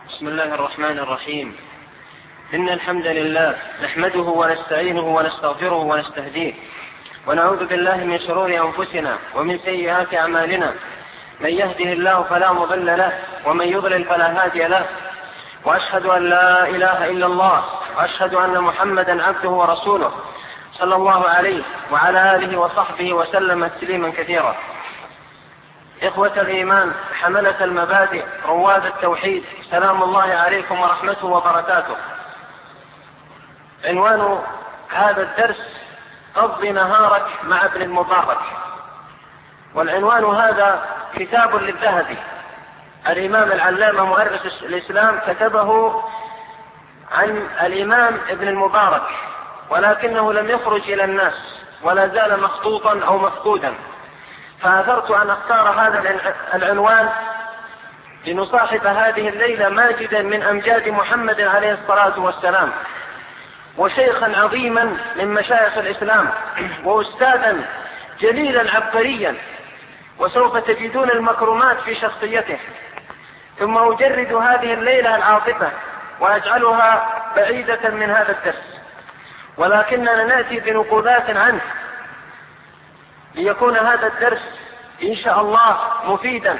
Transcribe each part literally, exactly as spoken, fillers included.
بسم الله الرحمن الرحيم. إن الحمد لله نحمده ونستعينه ونستغفره ونستهديه ونعوذ بالله من شرور أنفسنا ومن سيئات أعمالنا. من يهده الله فلا مضل له ومن يضلل فلا هادي له، وأشهد أن لا إله إلا الله وأشهد أن محمدا عبده ورسوله صلى الله عليه وعلى آله وصحبه وسلم تسليما كثيرا. إخوة الإيمان، حملة المبادئ، رواد التوحيد، سلام الله عليكم ورحمته وبركاته. عنوان هذا الدرس: قض نهارك مع ابن المبارك. والعنوان هذا كتاب للذهبي، الإمام العلامة مؤرخ الإسلام كتبه عن الإمام ابن المبارك، ولكنه لم يخرج إلى الناس ولا زال مخطوطا أو مفقودا، فأثرت أن أختار هذا العنوان لنصاحب هذه الليلة ماجدا من أمجاد محمد عليه الصلاة والسلام، وشيخا عظيما من مشايخ الإسلام، وأستاذا جليلا عبقريا، وسوف تجدون المكرمات في شخصيته. ثم أجرد هذه الليلة العاطفة وأجعلها بعيدة من هذا الدرس، ولكننا نأتي بنقولات عنه ليكون هذا الدرس إن شاء الله مفيدا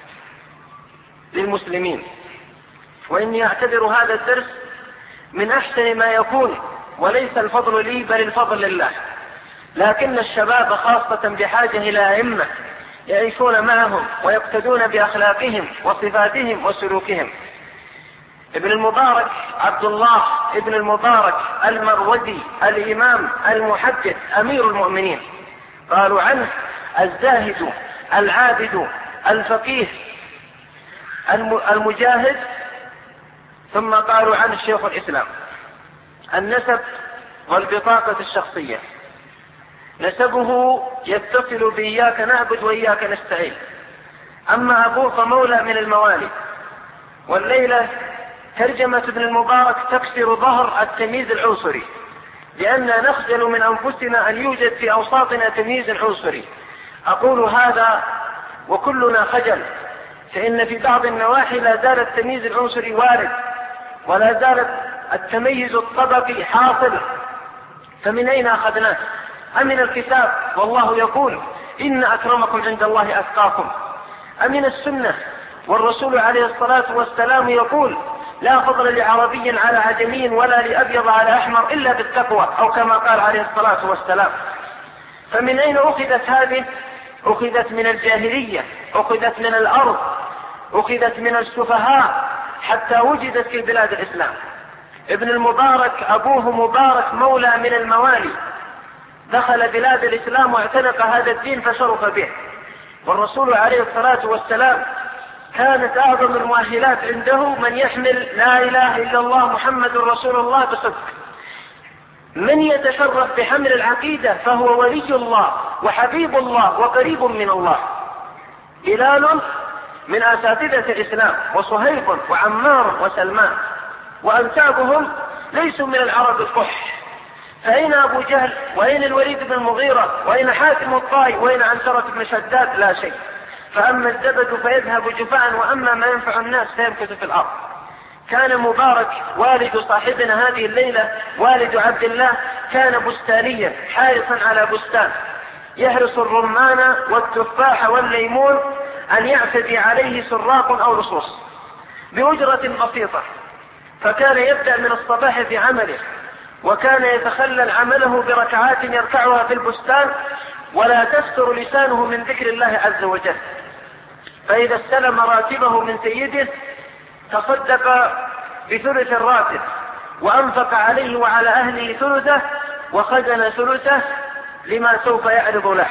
للمسلمين. وإني أعتبر هذا الدرس من أحسن ما يكون، وليس الفضل لي بل الفضل لله، لكن الشباب خاصة بحاجة إلى أئمة يعيشون معهم ويقتدون بأخلاقهم وصفاتهم وسلوكهم. ابن المبارك عبد الله ابن المبارك المروزي الإمام المحدث أمير المؤمنين، قالوا عنه الزاهد العابد الفقيه المجاهد، ثم قالوا عنه شيخ الإسلام. النسب والبطاقة الشخصية: نسبه يتصل بإياك نعبد وإياك نستعين. أما أبوه فمولى من الموالي. والليلة ترجمة ابن المبارك تكسر ظهر التمييز العنصري، لأننا نخجل من أنفسنا أن يوجد في أوساطنا تمييز عنصري. أقول هذا وكلنا خجل، فإن في بعض النواحي لا زال التمييز العنصري وارد، ولا زال التميز الطبقي حاصل. فمن أين أخذناه؟ أمن الكتاب والله يقول إن أكرمكم عند الله أتقاكم؟ أمن السنة والرسول عليه الصلاة والسلام يقول لا فضل لعربي على عجمي ولا لأبيض على أحمر إلا بالتقوى، أو كما قال عليه الصلاة والسلام. فمن أين أخذت هذه؟ أخذت من الجاهلية، أخذت من الأرض، أخذت من السفهاء، حتى وجدت في بلاد الإسلام. ابن المبارك أبوه مبارك مولى من الموالي، دخل بلاد الإسلام واعتنق هذا الدين فشرف به. والرسول عليه الصلاة والسلام كانت أعظم المؤهلات عنده من يحمل لا إله إلا الله محمد رسول الله بصدق. من يتشرف بحمل العقيدة فهو ولي الله وحبيب الله وقريب من الله. بلال من أساتذة الإسلام، وصهيب وعمار وسلمان، وأنسابهم ليسوا من العرب الفح. فأين أبو جهل؟ وأين الوليد بن المغيرة؟ وأين حاتم الطائي؟ وأين عنترة بن شداد؟ لا شيء. فأما الزبد فيذهب جفاء، وأما ما ينفع الناس فيمكث في الأرض. كان مبارك والد صاحبنا هذه الليلة، والد عبد الله، كان بستانيا حارصا على بستان، يحرص الرمان والتفاح والليمون أن يعتدي عليه سراق أو لصوص بأجرة بسيطة. فكان يبدأ من الصباح في عمله، وكان يتخلل عمله بركعات يركعها في البستان، ولا تستر لسانه من ذكر الله عز وجل. فإذا استلم راتبه من سيده تصدق بثلث الراتب، وأنفق عليه وعلى أهله ثلثه، وخزن ثلثه لما سوف يعرض له.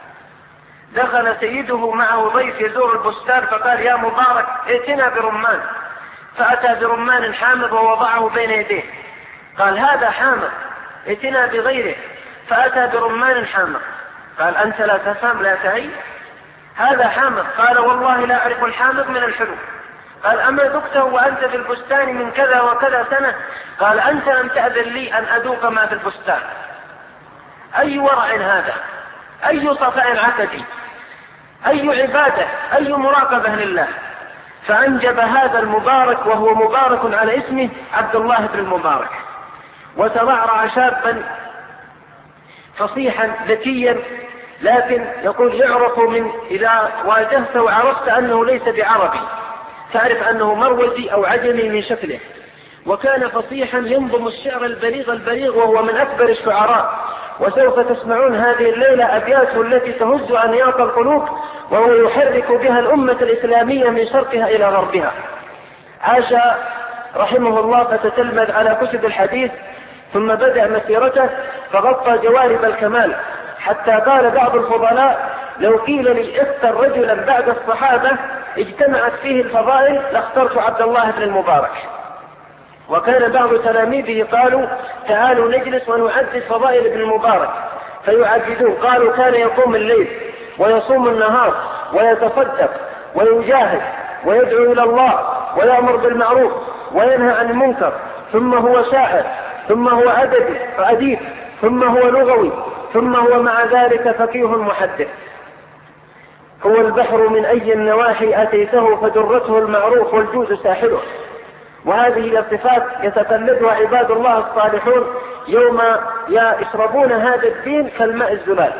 دخل سيده معه ضيف يزور البستان، فقال يا مبارك ائتنا برمان. فأتى برمان حامض ووضعه بين يديه. قال هذا حامض، ائتنا بغيره. فأتى برمان حامض. قال أنت لا تفهم لا تعي، هذا حامض. قال والله لا أعرف الحامض من الحلو. قال أما ذقته وأنت في البستان من كذا وكذا سنة؟ قال أنت لم تأذن لي أن أذوق ما في البستان. أي ورع هذا، أي صفاء عقدي، أي عبادة، أي مراقبة لله. فأنجب هذا المبارك وهو مبارك على اسمه عبد الله بن المبارك. وترعرع شابا فصيحا ذكيا، لكن يقول يعرف من إذا واجهته وعرفت أنه ليس بعربي تعرف أنه مروزي أو عجمي من شكله. وكان فصيحا ينظم الشعر البليغ البليغ وهو من أكبر الشعراء. وسوف تسمعون هذه الليلة أبياته التي تهز أنياط القلوب وهو يحرك بها الأمة الإسلامية من شرقها إلى غربها. عاش رحمه الله فتتلمذ على كتب الحديث، ثم بدأ مسيرته فغطى جوانب الكمال، حتى قال بعض الفضلاء: لو قيل لي اختر رجلا بعد الصحابة اجتمعت فيه الفضائل لاخترت عبد الله بن المبارك. وكان بعض تلاميذه قالوا: تعالوا نجلس ونعدد فضائل ابن المبارك، فيعددون. قالوا: كان يقوم الليل ويصوم النهار ويتصدق ويجاهد ويدعو إلى الله ويأمر بالمعروف وينهى عن المنكر، ثم هو شاعر، ثم هو أدبي أديب، ثم هو لغوي، ثم هو مع ذلك فقيه محدث. هو البحر من أي النواحي أتيته فدرته المعروف والجود ساحله. وهذه الصفات يتقلدها عباد الله الصالحون يوم يشربون هذا الدين كالماء الزلال.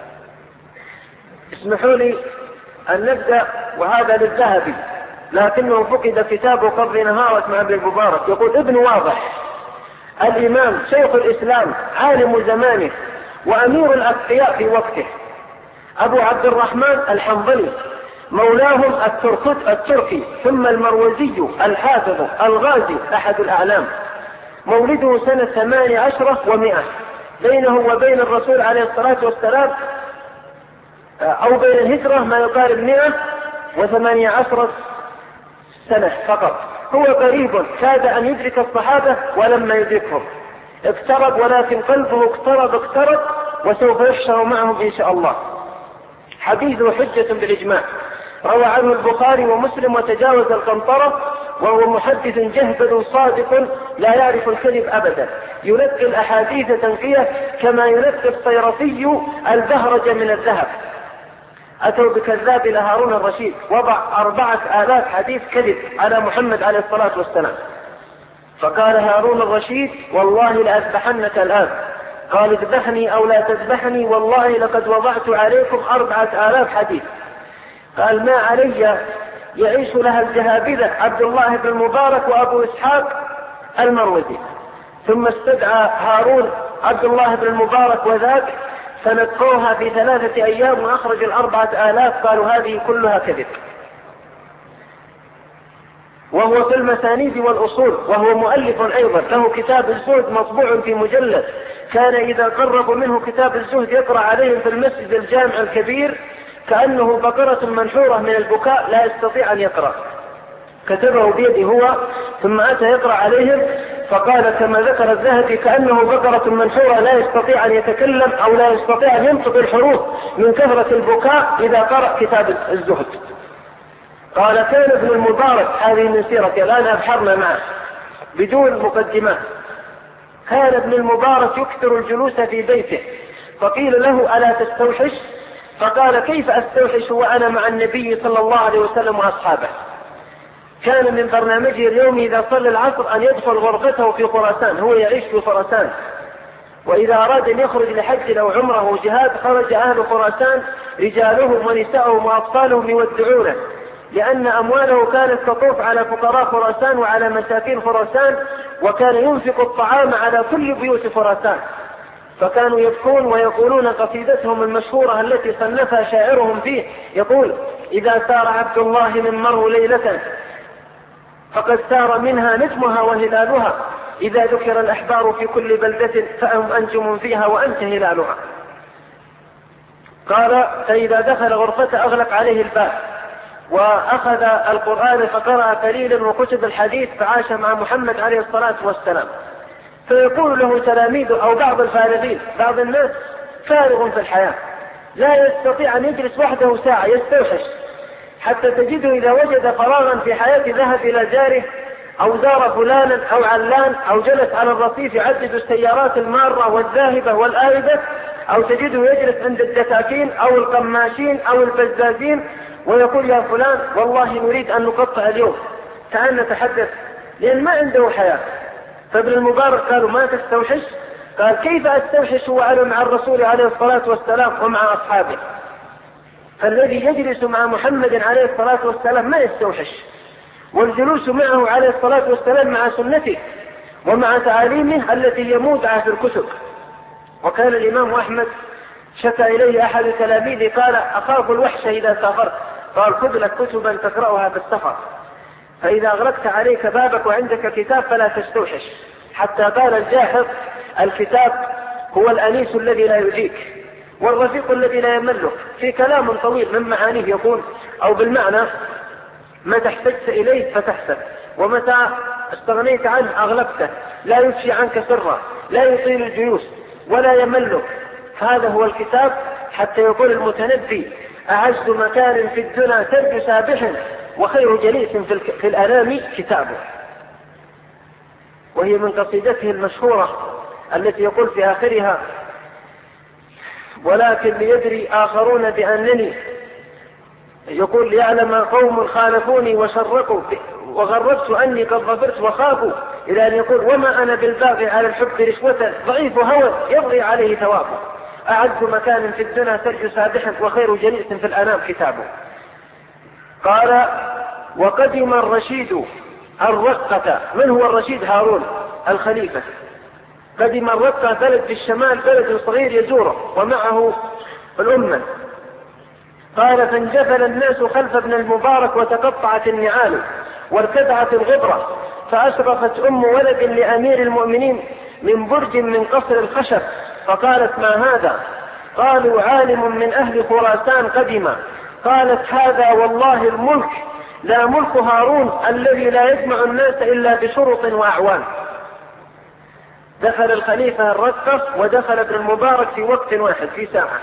اسمحوا لي أن نبدأ، وهذا للذهبي لكنه فقد كتابه قبل نهارة مع ابن المبارك. يقول: ابن واضح الإمام شيخ الإسلام عالم زمانه وأمير الأتقياء في وقته، أبو عبد الرحمن الحنظلي مولاهم التركي، ثم المروزي الحافظ الغازي أحد الأعلام، مولده سنة ثمان عشرة ومئة، بينه وبين الرسول عليه الصلاة والسلام أو بين الهجرة ما يقارب مئة وثمانية عشر سنة فقط. هو قريب، كاد أن يدرك الصحابة ولما يدركهم، اقترب، ولكن قلبه اقترب اقترب وسوف يحشر معهم إن شاء الله. حديثه حجة بالإجماع، روى عنه البخاري ومسلم وتجاوز القنطرة، وهو محدث جهبذ صادق لا يعرف الكذب أبدا، ينقي الأحاديث تنقية كما ينقي الصيرفي البهرج من الذهب. أتوا بكذاب لهارون الرشيد، وضع أربعة آلاف حديث كذب على محمد عليه الصلاة والسلام. فقال هارون الرشيد: والله لأذبحنك الآن. قال: اذبحني أو لا تذبحني، والله لقد وضعت عليكم أربعة آلاف حديث. قال: ما علي يعيش لها الجهابذة عبد الله بن المبارك وأبو إسحاق المروزي. ثم استدعى هارون عبد الله بن المبارك وذاك، فنقوها في ثلاثة أيام وأخرج الأربعة آلاف. قالوا: هذه كلها كذب. وهو في المسانيد والأصول، وهو مؤلف أيضا، له كتاب الزهد مطبوع في مجلد، كان إذا قربوا منه كتاب الزهد يقرأ عليهم في المسجد الجامع الكبير كأنه بقرة منحورة من البكاء لا يستطيع أن يقرأ. كتبه بيده هو، ثم أتى يقرأ عليهم فقال كما ذكر الذهبي: كأنه بقرة منحورة لا يستطيع أن يتكلم أو لا يستطيع أن ينطق الحروف من كثرة البكاء إذا قرأ كتاب الزهد. قال: كان ابن المبارك، هذه من سيرته الآن أبحرنا معه بدون مقدمات، كان ابن المبارك يكثر الجلوس في بيته، فقيل له: ألا تستوحش؟ فقال: كيف أستوحش وأنا مع النبي صلى الله عليه وسلم وأصحابه؟ كان من برنامجه اليومي إذا صلى العصر أن يدخل غرفته في خراسان، هو يعيش في خراسان، وإذا أراد أن يخرج لحج أو عمره أو جهاد خرج أهل خراسان رجالهم ونساءهم وأطفالهم يودعونه، لأن أمواله كانت تطوف على فقراء خراسان وعلى مساكين خراسان، وكان ينفق الطعام على كل بيوت خراسان. فكانوا يبكون ويقولون قصيدتهم المشهورة التي صنفها شاعرهم فيه، يقول: إذا سار عبد الله من مرو ليلة فقد سار منها نجمها وهلالها، إذا ذكر الأحبار في كل بلدة فهم أنجم فيها وأنت هلالها. قال: فإذا دخل غرفته أغلق عليه الباب، وأخذ القرآن فقرأ قليلا وكتب الحديث، فعاش مع محمد عليه الصلاة والسلام. فيقول له تلاميذه أو بعض الفارغين، بعض الناس فارغ في الحياة لا يستطيع أن يجلس وحده ساعة، يستوحش، حتى تجده إذا وجد فراغا في حياته ذهب إلى جاره أو زار فلانا أو علان أو جلس على الرصيف يعدد السيارات المارة والذاهبة والآيبة أو تجده يجلس عند الدكاكين أو القماشين أو البزازين ويقول يا فلان والله نريد أن نقطع اليوم، تعال نتحدث، لأن ما عنده حياة. فابن المبارك قالوا ما تستوحش؟ قال كيف أستوحش وأنا مع الرسول عليه الصلاة والسلام ومع أصحابه؟ فالذي يجلس مع محمد عليه الصلاة والسلام ما يستوحش، والجلوس معه عليه الصلاة والسلام مع سنته ومع تعاليمه التي يمودها في الكتب. وكان الإمام أحمد شكى إليه أحد تلاميذه قال أخاف الوحش إذا سافرت، قال خذ لك كتبا تقرأها في السفر، فإذا أغلقت عليك بابك وعندك كتاب فلا تستوحش. حتى قال الجاحظ الكتاب هو الأنيس الذي لا يجيك والرفيق الذي لا يملك، في كلام طويل من معانيه يقول أو بالمعنى متى احتجت إليه فتحسب، ومتى استغنيت عنه أغلبته، لا يفشي عنك سرا، لا يطيل الجيوش ولا يملك. هذا هو الكتاب. حتى يقول المتنبي أعز مكان في الدنيا ترج سابح وخير جليس في الأنام كتابه. وهي من قصيدته المشهورة التي يقول في آخرها ولكن ليدري آخرون بأنني، يقول ليعلم قوم خالفوني وشرقوا وغربت أني قد ظفرت وخافوا، إلى أن يقول وما أنا بالباغي على الحب رشوة ضعيف هوى يبغي عليه ثوابه، أعز مكان في الدنيا ترج سابحا وخير جليس في الأنام كتابه. قال وقدم الرشيد الرقة. من هو الرشيد؟ هارون الخليفة. قدم الرقة بلد في الشمال، بلد صغير يزوره ومعه الأمة. قال فانجفل الناس خلف ابن المبارك وتقطعت النعال وارتدعت الغبرة، فأشرفت أم ولد لأمير المؤمنين من برج من قصر الخشب، فقالت ما هذا؟ قالوا عالم من أهل خراسان قدم. قالت هذا والله الملك لا ملك هارون الذي لا يجمع الناس إلا بشرط وأعوان. دخل الخليفة الرقة ودخل ابن المبارك في وقت واحد في ساعة،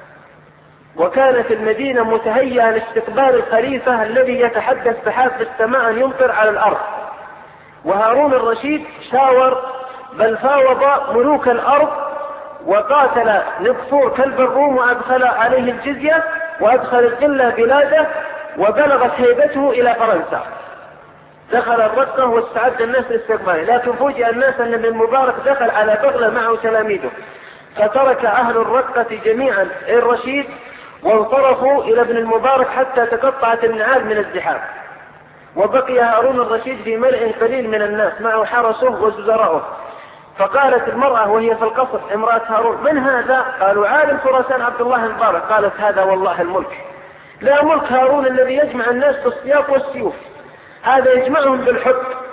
وكانت المدينة متهيئة لاستقبال الخليفة الذي يتحدث بحافة السماء أن يمطر على الأرض. وهارون الرشيد شاور بل فاوض ملوك الأرض وقاتل نقصور كلب الروم وأدخل عليه الجزية وأدخل الذلة بلاده وبلغت هيبته إلى فرنسا. دخل الرقة واستعد الناس لاستقباله، لكن فوجئ الناس أن ابن المبارك دخل على بغلة معه تلاميذه، فترك أهل الرقة جميعا الرشيد وانصرفوا إلى ابن المبارك حتى تقطعت النعال من الزحام، وبقي هارون الرشيد في ملء قليل من الناس معه حرسه وزراؤه. فقالت المرأة وهي في القصر امرأة هارون من هذا؟ قالوا عالم خراسان عبد الله المبارك. قالت هذا والله الملك لا ملك هارون الذي يجمع الناس بالسياق والسيوف، هذا يجمعهم بالحب،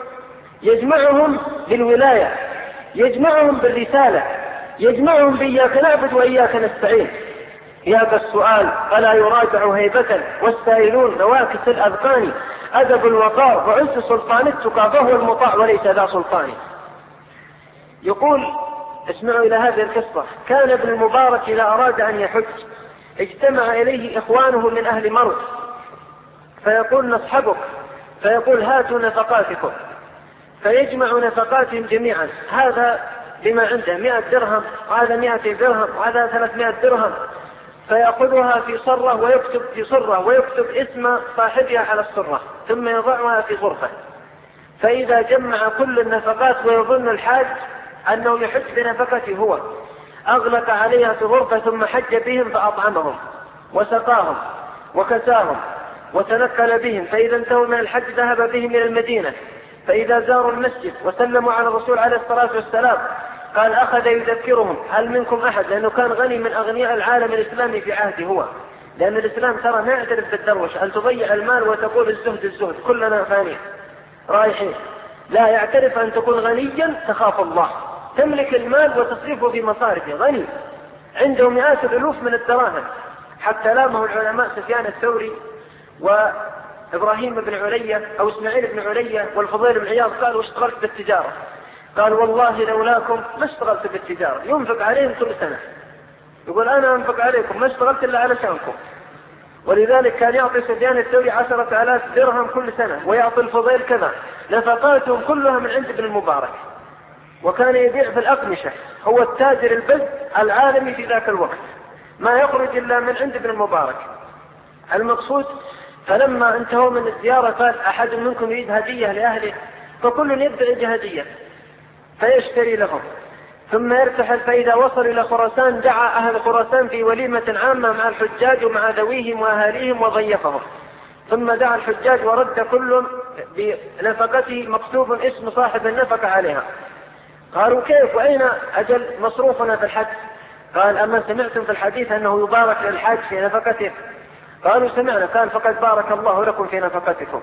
يجمعهم بالولاية، يجمعهم بالرسالة، يجمعهم بإياك نعبد وإياك نستعين. يا ذا السؤال فلا يراجع هيبة والسائلون نواكس الأذقان، أدب الوقار وعز سلطان التقى فهو المطاع وليس ذا سلطان. يقول اسمعوا إلى هذه القصة. كان ابن المبارك إذا أراد أن يحج اجتمع إليه إخوانه من أهل مرو فيقول نصحبك، فيقول هاتوا نفقاتكم، فيجمع نفقاتهم جميعا، هذا بما عنده مئة درهم وهذا مئة درهم وهذا ثلاثمائة درهم، فيأخذها في صرة ويكتب في صرة ويكتب اسم صاحبها على الصرة ثم يضعها في غرفة. فإذا جمع كل النفقات ويظن الحاج أنه يحج بنفقته هو، أغلق عليها في غرفة ثم حج بهم فأطعمهم وسقاهم وكساهم وتنقل بهم، فإذا انتهوا من الحج ذهب بهم إلى المدينة، فإذا زاروا المسجد وسلموا على الرسول عليه الصلاة والسلام قال أخذ يذكرهم هل منكم أحد، لأنه كان غني من أغنياء العالم الإسلامي في عهده هو، لأن الإسلام ترى ما يعترف بالدروش أن تضيع المال وتقول الزهد الزهد كلنا فاني رايحين، لا يعترف أن تكون غنيا تخاف الله، تملك المال وتصرفه في مصارفه، غني عنده مئات الألوف من الدراهم. حتى لامه العلماء سفيان الثوري وإبراهيم بن علية أو إسماعيل بن علية والفضيل بن عياض قالوا اشتغلت بالتجارة، قال والله لولاكم ما اشتغلت بالتجارة. ينفق عليهم كل سنة، يقول أنا أنفق عليكم ما اشتغلت إلا علشانكم. ولذلك كان يعطي سفيان الثوري عشرة آلاف درهم كل سنة ويعطي الفضيل كذا، نفقاتهم كلها من عند ابن المبارك. وكان يبيع في الأقمشة، هو التاجر البز العالمي في ذاك الوقت، ما يخرج إلا من عند ابن المبارك. المقصود فلما انتهوا من الزيارة قال أحد منكم يريد هدية لأهله، فكل يبدأ يجي هدية فيشتري لهم، ثم يرتحل. فإذا وصل إلى خراسان دعا أهل خراسان في وليمة عامة مع الحجاج ومع ذويهم وأهاليهم وضيفهم، ثم دعا الحجاج ورد كل بنفقته مكتوب اسم صاحب النفقة عليها. قالوا كيف وأين أجل مصروفنا في الحج؟ قال أما سمعتم في الحديث أنه يبارك للحاج في نفقته؟ قالوا سمعنا. قال فقد بارك الله لكم في نفقتكم.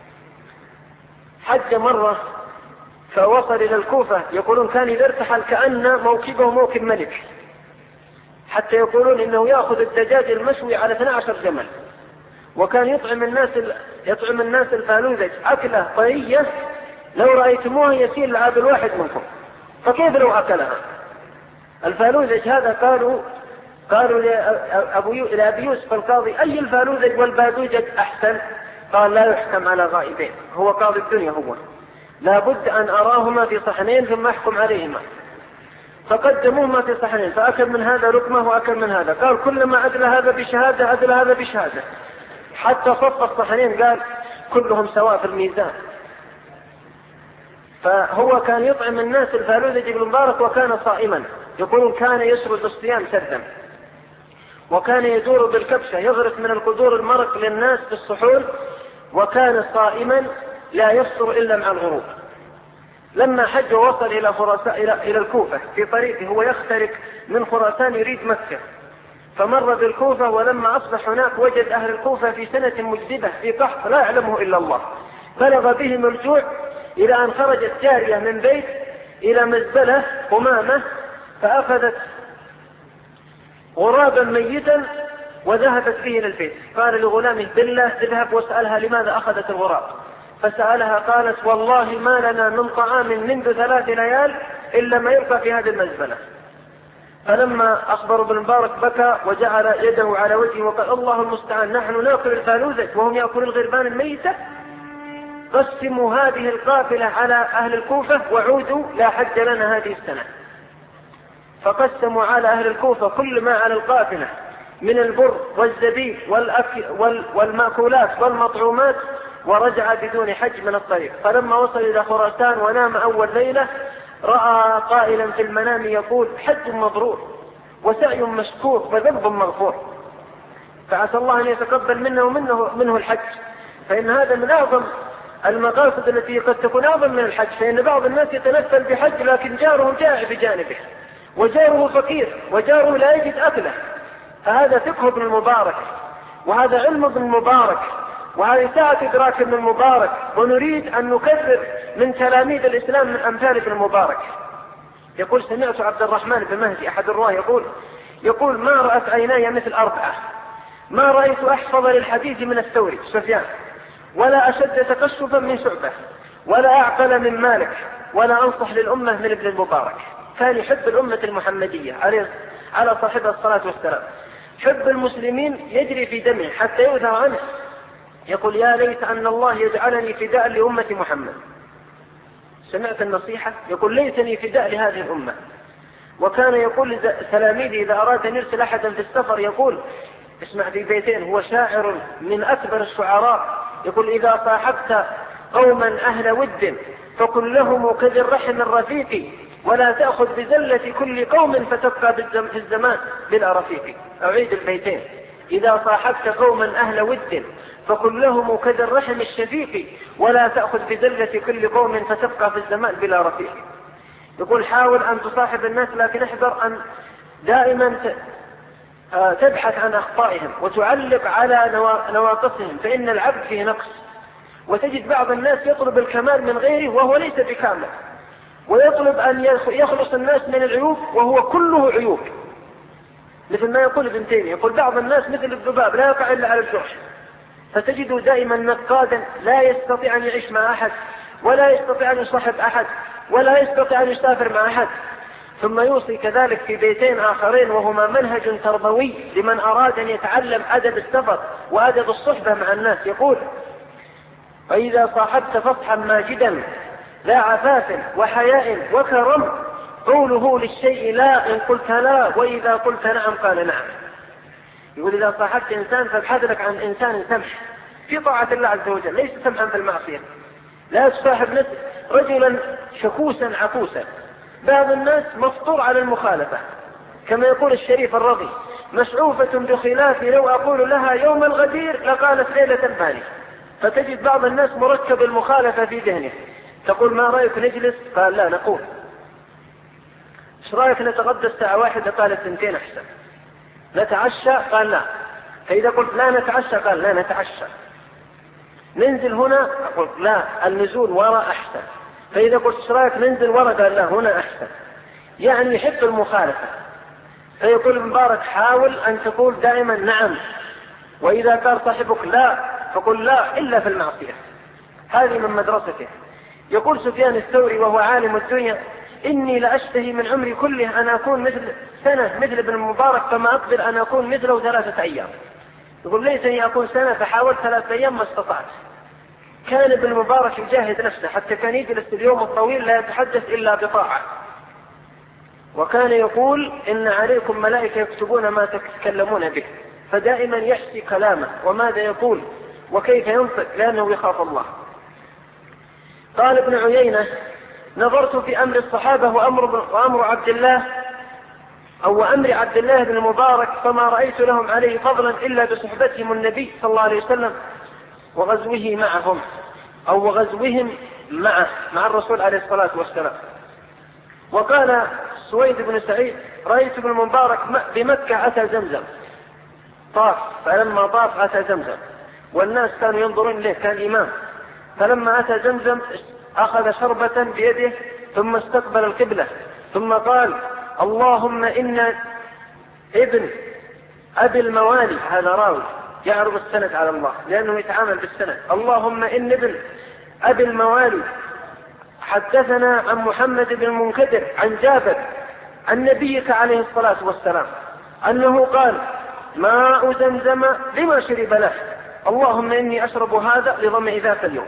حج مرة فوصل إلى الكوفة، يقولون كان إذا ارتحل كأن موكبه موكب ملك، حتى يقولون إنه يأخذ الدجاج المشوي على اثني عشر جمل، وكان يطعم الناس يطعم الناس الفالوذج أكلة طرية لو رأيتموها يسير العاب الواحد منكم، فكيف لو أكلها؟ الفالوذج هذا قالوا قالوا لأبي يوسف القاضي أي الفالوذج والبادوجج أحسن؟ قال لا يحكم على غائبين، هو قاضي الدنيا، هو لا بد أن أراهما في صحنين ثم أحكم عليهما. فقدموهما في صحنين، فأكل من هذا لقمة وأكل من هذا، قال كلما أدل هذا بشهادة أدل هذا بشهادة، حتى صف الصحنين قال كلهم سواء في الميزان. فهو كان يطعم الناس الفالوذج بن مبارك وكان صائما، يقولون كان يسرد الصيام سردا، وكان يدور بالكبشة يغرف من القدور المرق للناس في الصحون، وكان صائما لا يفطر إلا مع الغروب. لما حج ووصل إلى خراسان إلى إلى الكوفة في طريقه هو يخترق من خراسان يريد مكة، فمر بالكوفة، ولما أصبح هناك وجد أهل الكوفة في سنة مجدبة في قحط لا يعلمه إلا الله، بلغ بهم الجوع إلى أن خرجت جارية من بيت إلى مزبلة قمامة فأخذت غرابا ميتا وذهبت به إلى البيت. قال لغلامه بالله اذهب واسألها لماذا أخذت الغراب، فسألها قالت والله ما لنا من طعام منذ ثلاث ليال إلا ما يبقى في هذه المزبلة. فلما أخبر ابن مبارك بكى وجعل يده على وجهه وقال الله المستعان، نحن نأكل الفالوذج وهم يأكلون الغربان الميتة؟ قسموا هذه القافلة على أهل الكوفة وعودوا لا حج لنا هذه السنة. فقسموا على أهل الكوفة كل ما على القافلة من البر والزبيب والمأكولات والمطعومات، ورجع بدون حج من الطريق. فلما وصل إلى خراسان ونام أول ليلة رأى قائلا في المنام يقول حج مبرور وسعي مشكور وذنب مغفور، فعسى الله أن يتقبل منه ومنه منه الحج. فإن هذا من أعظم المقاصد التي قد تكون أعظم من الحج، فإن بعض الناس يتنفل بحج لكن جاره جائع بجانبه وجاره فقير وجاره لا يجد أكله، فهذا فقه ابن المبارك وهذا علم ابن المبارك وهذه ساعة إدراك ابن المبارك، ونريد أن نكثر من تلاميذ الإسلام من أمثال ابن المبارك. يقول سمعت عبد الرحمن بن مهدي أحد الرواه يقول يقول ما رأت عيناي مثل أربعة، ما رأيت أحفظ للحديث من الثوري سفيان، ولا أشد تكشفا من شعبة، ولا أعقل من مالك، ولا أنصح للأمة من ابن المبارك. كان يحب الأمة المحمدية على صاحبها الصلاة والسلام، حب المسلمين يجري في دمه حتى يؤثر عنه. يقول يا ليت أن الله يجعلني فداء لأمة محمد. سمعت النصيحة؟ يقول ليتني فداء لهذه الأمة. وكان يقول لتلاميذه إذا أراد أن يرسل أحدا في السفر يقول اسمع في بيتين، هو شاعر من أكبر الشعراء، يقول إذا صاحبت قوما أهل ود فكن لهم كذي الرحم الرفيق، ولا تأخذ بزلة كل قوم فتبقى في الزمان بلا رفيق. أعيد البيتين، إذا صاحبت قوما أهل ود فكن لهم كذي الرحم الشفيق، ولا تأخذ بزلة كل قوم فتبقى في الزمان بلا رفيق. يقول حاول أن تصاحب الناس لكن احذر أن دائما تبحث عن أخطائهم وتعلق على نواقصهم، فإن العبد فيه نقص. وتجد بعض الناس يطلب الكمال من غيره وهو ليس بكامل، ويطلب أن يخلص الناس من العيوب وهو كله عيوب، مثل ما يقول ابن تيمية، يقول بعض الناس مثل الذباب لا يقع إلا على الجرح، فتجده دائما نقادا لا يستطيع أن يعيش مع أحد، ولا يستطيع أن يصاحب أحد، ولا يستطيع أن يسافر مع أحد. ثم يوصي كذلك في بيتين آخرين وهما منهج تربوي لمن أراد أن يتعلم أدب السفر وأدب الصحبة مع الناس. يقول فإذا صاحبت فصحا ماجدا ذا عفاف وحياء وكرم، قوله للشيء لا إن قلت لا، وإذا قلت نعم قال نعم. يقول إذا صاحبت إنسان فابحث لك عن إنسان سمح في طاعة الله عز وجل، ليس سمحا في المعصية. لا تصاحب رجلا شكوسا عكوسا. بعض الناس مفطور على المخالفة، كما يقول الشريف الرضي: مشعوفة بخلافي لو أقول لها يوم الغدير لقالت ليلة الباني. فتجد بعض الناس مركب المخالفة في ذهنه، تقول ما رأيك نجلس؟ قال لا نقول. ايش رأيك نتغدى الساعة واحدة؟ قال الثنتين أحسن. نتعشى؟ قال لا. فإذا قلت لا نتعشى قال لا نتعشى. ننزل هنا؟ أقول لا، النزول وراء أحسن. فإذا قلت ايش رأيك ننزل وراء؟ قال لا هنا أحسن. يعني يحب المخالفة. فيقول المبارك حاول أن تقول دائما نعم، وإذا قال صاحبك لا فقل لا إلا في المعصية. هذه من مدرسته. يقول سفيان الثوري وهو عالم الدنيا: إني لأشتهي من عمري كله أن أكون مثل سنة مثل ابن المبارك، فما أقدر أن أكون مثله ثلاثة أيام. يقول ليتني أكون سنة فحاولت ثلاثة أيام ما استطعت. كان ابن المبارك يجاهد نفسه، حتى كان يجلس اليوم الطويل لا يتحدث إلا بطاعة. وكان يقول إن عليكم ملائكة يكتبون ما تتكلمون به، فدائما يحسي كلامه وماذا يقول وكيف ينطق، لأنه يخاف الله. قال ابن عيينة: نظرت في أمر الصحابة وأمر, وأمر عبد الله أو أمر عبد الله بن المبارك فما رأيت لهم عليه فضلا إلا بصحبتهم النبي صلى الله عليه وسلم وغزوه معهم أو غزوهم معه مع الرسول عليه الصلاة والسلام. وقال سويد بن سعيد: رأيت ابن المبارك بمكة أتى زمزم، طاف، فلما طاف أتى زمزم والناس كانوا ينظرون إليه، كان إمام. فلما أتى زمزم أخذ شربة بيده ثم استقبل القبلة ثم قال: اللهم إن ابن أبي الموالي، هذا راوي يعرض السند على الله لأنه يتعامل بالسند، اللهم إن ابن أبي الموالي حدثنا عن محمد بن المنكدر عن جابر عن نبيك عليه الصلاة والسلام أنه قال: ماء زمزم لما شرب له، اللهم إني أشرب هذا لظمئ ذاك اليوم.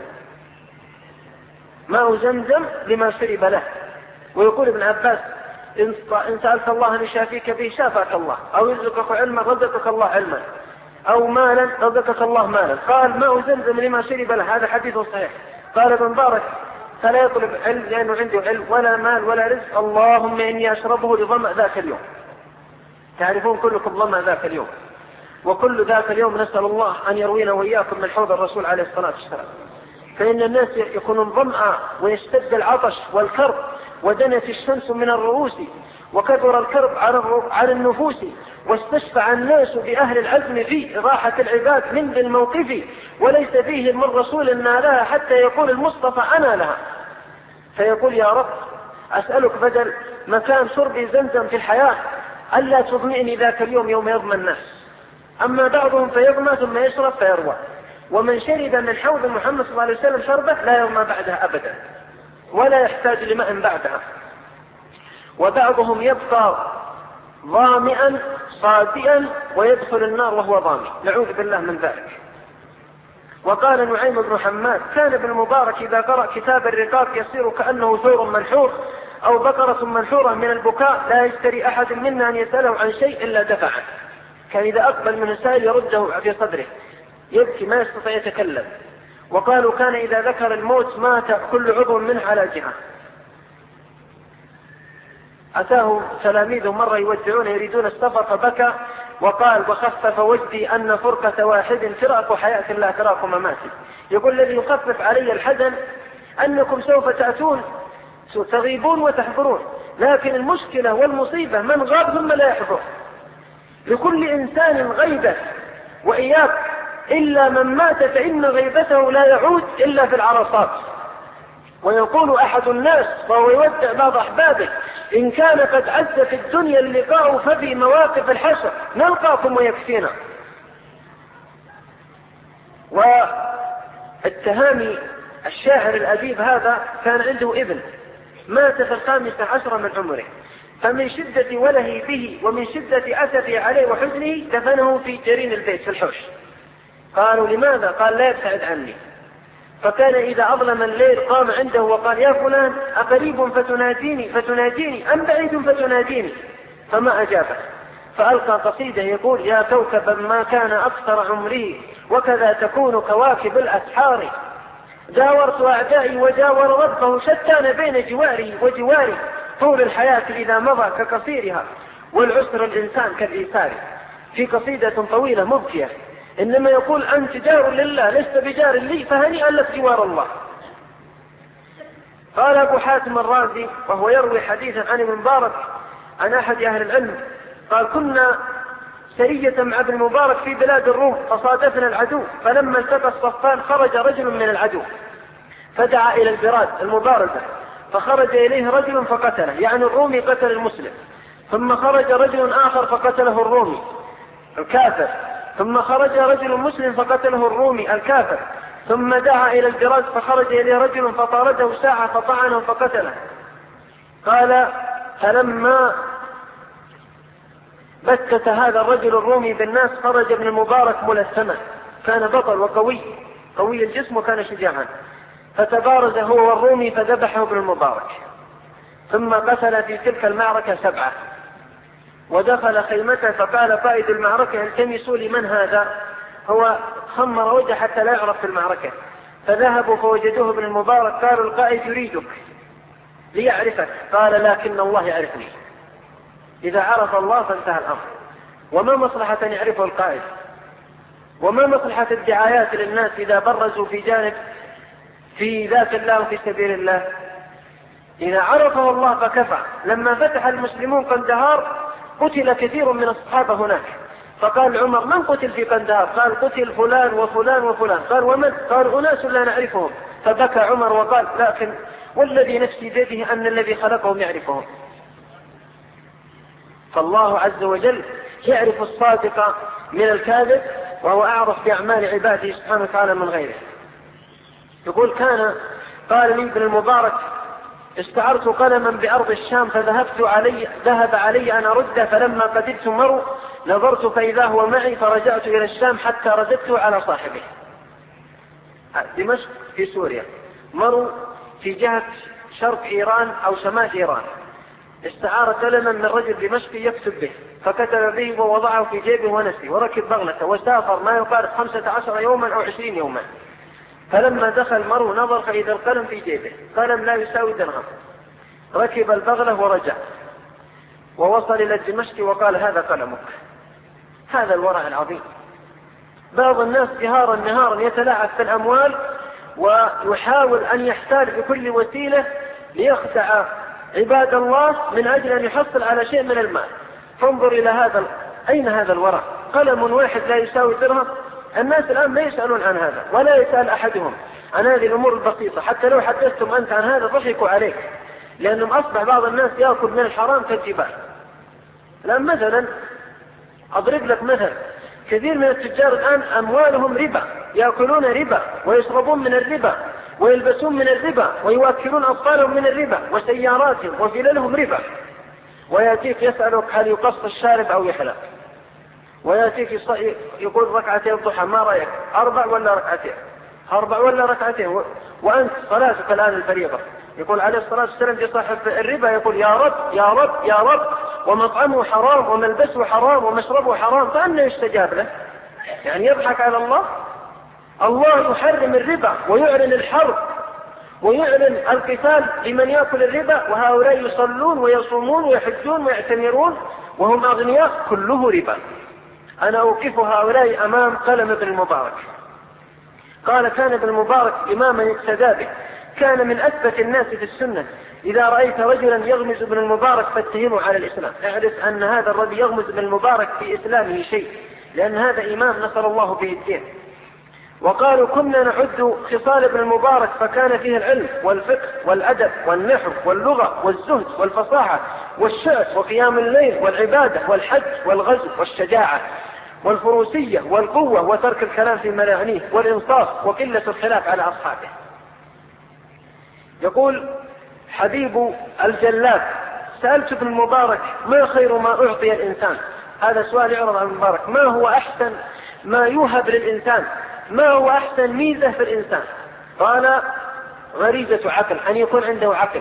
ماء زمزم لما شرب له. ويقول ابن عباس: إن سألت الله أن يشافيك به شافاك الله، أو يرزقك علما رزقك الله علما، أو مالا رزقك الله مالا. قال: ماء زمزم لما شرب له، هذا حديث صحيح. قال ابن مبارك: فلا يطلب علم لأنه عنده علم ولا مال ولا رزق، اللهم إني أشربه لظمأ ذاك اليوم. تعرفون كلكم ظمأ ذاك اليوم، وكل ذاك اليوم نسأل الله أن يروينا وإياكم من حوض الرسول عليه الصلاة والسلام. فإن الناس يكونون ظمأ ويشتد العطش والكرب ودنت الشمس من الرؤوس وكثر الكرب على النفوس، واستشفع الناس بأهل العزم في راحة العباد من ذي الموقف، وليس فيه من رسول نالها حتى يقول المصطفى أنا لها. فيقول: يا رب أسألك بدل مكان شرب زمزم في الحياة ألا تظمئني ذاك اليوم يوم يظمى الناس. أما بعضهم فيظمى ثم يشرب فيروى، ومن شرب من حوض محمد صلى الله عليه وسلم شربة لا يظمى بعدها أبدا ولا يحتاج لماء بعدها. وبعضهم يبقى ظامئا صادئا ويدخل النار وهو ظامئ، نعوذ بالله من ذلك. وقال نعيم بن حماد: كان ابن المبارك إذا قرأ كتاب الرقاق يصير كأنه ثور منحور أو بقرة منحورة من البكاء، لا يشتري أحد منا أن يسأله عن شيء إلا دفعه. كان إذا أقبل من السائل يرده في صدره، يبكي ما يستطيع يتكلم. وقالوا كان إذا ذكر الموت مات كل عضو منه على جهة. أتاه تلاميذه مرة يودعون يريدون السفر فبكى وقال: وخفف وجدي أن فرقة واحد فراق حياة لا فراق ممات. يقول: الذي يخفف علي الحزن أنكم سوف تأتون تغيبون وتحضرون، لكن المشكلة والمصيبة من غاب ثم لا يحضر. لكل إنسان غيبة وإياك، إلا من مات فإن غيبته لا يعود إلا في العرصات. ويقول أحد الناس وهو يودع بعض أحبابه: إن كان قد عز في الدنيا اللقاء ففي مواقف الحشر نلقاكم ويكفينا. والتهامي الشاعر الأديب هذا كان عنده ابن مات في الخامسة عشر من عمره، فمن شدة وله به ومن شدة أسفه عليه وحزنه دفنه في جرين البيت في الحوش. قالوا: لماذا؟ قال: لا يبتعد عني. فكان إذا أظلم الليل قام عنده وقال: يا فلان أقريب فتناديني فتناديني أم بعيد فتناديني؟ فما أجابه، فألقى قصيدة يقول: يا كوكبا ما كان أكثر عمري وكذا تكون كواكب الأسحار، جاورت أعدائي وجاور ربه شتان بين جواري وجواري، طول الحياة إذا مضى كقصيرها والعسر الإنسان كالإيسار. في قصيدة طويلة مبكية، إنما يقول: أنت جار لله لست بجار لي فهنيئا لك جوار الله. قال أبو حاتم الرازي وهو يروي حديثا عن المبارك عن أحد أهل العلم قال: كنا سرية مع ابن المبارك في بلاد الروم فصادفنا العدو، فلما التقى الصفان خرج رجل من العدو فدعا إلى البراد المبارزة، فخرج إليه رجل فقتله، يعني الرومي قتل المسلم، ثم خرج رجل آخر فقتله الرومي الكافر، ثم خرج رجل مسلم فقتله الرومي الكافر، ثم دعا إلى البراد فخرج إليه رجل فطارده ساعة فطعنه فقتله. قال: فلما بتت هذا الرجل الرومي بالناس خرج ابن المبارك ملثما، كان بطل وقوي قوي الجسم وكان شجاعا، فتبارز هو والرومي فذبحه ابن المبارك، ثم قتل في تلك المعركة سبعة، ودخل خيمته فقال قائد المعركة: التمسوا لمن هذا، هو خمر وجه حتى لا يعرف في المعركة، فذهبوا فوجدوه ابن المبارك، قالوا: القائد يريدك ليعرفك، قال: لكن الله يعرفني، إذا عرف الله فانتهى الأمر. وما مصلحة أن يعرفه القائد؟ وما مصلحة الدعايات للناس إذا برزوا في جانب في ذات الله وفي سبيل الله؟ إذا عرفه الله فكفى. لما فتح المسلمون قندهار قتل كثير من الصحابة هناك، فقال عمر: من قتل في قندهار؟ قال: قتل فلان وفلان وفلان. قال: ومن؟ قال: أناس لا نعرفهم. فبكى عمر وقال: لكن والذي نفسي بيده أن الذي خلقهم يعرفهم. فالله عز وجل يعرف الصادق من الكاذب، وهو أعرف بأعمال عباده سبحانه وتعالى من غيره. يقول: كان قال لي ابن المبارك: استعرت قلما بأرض الشام فذهبت علي ذهب علي أن أرده، فلما قدمت مرو نظرت فإذا هو معي، فرجعت إلى الشام حتى رددته على صاحبه. دمشق في سوريا، مرو في جهة شرق إيران أو شمال إيران. استعار قلما من رجل دمشقي يكتب به، فكتب به ووضعه في جيبه ونسي، وركب بغلته وسافر ما يقارب خمسة عشر يوما أو عشرين يوما. فلما دخل مرو نظر فإذا القلم في جيبه، قلم لا يساوي درهم، ركب البغلة ورجع ووصل إلى دمشق وقال: هذا قلمك. هذا الورع العظيم. بعض الناس جهارا نهارا يتلاعب في الأموال ويحاول أن يحتال بكل وسيلة ليخدع عباد الله من أجل أن يحصل على شيء من المال. فانظر إلى هذا، أين هذا الورع؟ قلم واحد لا يساوي درهم. الناس الآن ما يسألون عن هذا، ولا يسأل أحدهم عن هذه الأمور البسيطة، حتى لو حدثتم أنت عن هذا ضحكوا عليك، لأنهم أصبح بعض الناس يأكل من الحرام كالجبال. الآن مثلا أضرب لك مثل: كثير من التجار الآن أموالهم ربا، يأكلون ربا ويشربون من الربا ويلبسون من الربا ويواكلون أطفالهم من الربا وسياراتهم وفللهم ربا. ويأتيك يسألك: هل يقص الشارب أو يحلق؟ ويأتيك يقول: ركعتين الضحى ما رأيك؟ أربع ولا ركعتين؟ أربع ولا ركعتين؟ وأنت صلاتك الآن الفريضة. يقول عليه الصلاة والسلام في صاحب الربا: يقول: يا رب يا رب يا رب، ومطعمه حرام وملبسه حرام ومشربه حرام، فأنه يستجاب له؟ يعني يضحك على الله. الله يحرم الربا ويعلن الحرب ويعلن القتال لمن يأكل الربا، وهؤلاء يصلون ويصومون ويحجون ويعتمرون وهم أغنياء، كله ربا. أنا أوقف هؤلاء أمام قلم ابن المبارك. قال: كان ابن المبارك إماما يقتدى به، كان من أثبت الناس في السنة. إذا رأيت رجلا يغمز ابن المبارك فاتهمه على الإسلام، اعرف أن هذا الرجل يغمز ابن المبارك في إسلامه شيء، لأن هذا إمام نصر الله به الدين. وقالوا: كنا نعد خصال ابن المبارك فكان فيه العلم والفقه والأدب والنحو واللغة والزهد والفصاحة والشعر وقيام الليل والعبادة والحج والغزو والشجاعة والفروسية والقوة وترك الكلام في ملاعنيه والإنصاف وقلة الخلاف على أصحابه. يقول حبيب الجلاد: سألت ابن المبارك: ما خير ما أعطي الإنسان؟ هذا سؤال يعرض عن المبارك: ما هو أحسن ما يوهب للإنسان؟ ما هو أحسن ميزة في الإنسان؟ قال غريزة عقل، أن يكون عنده عقل.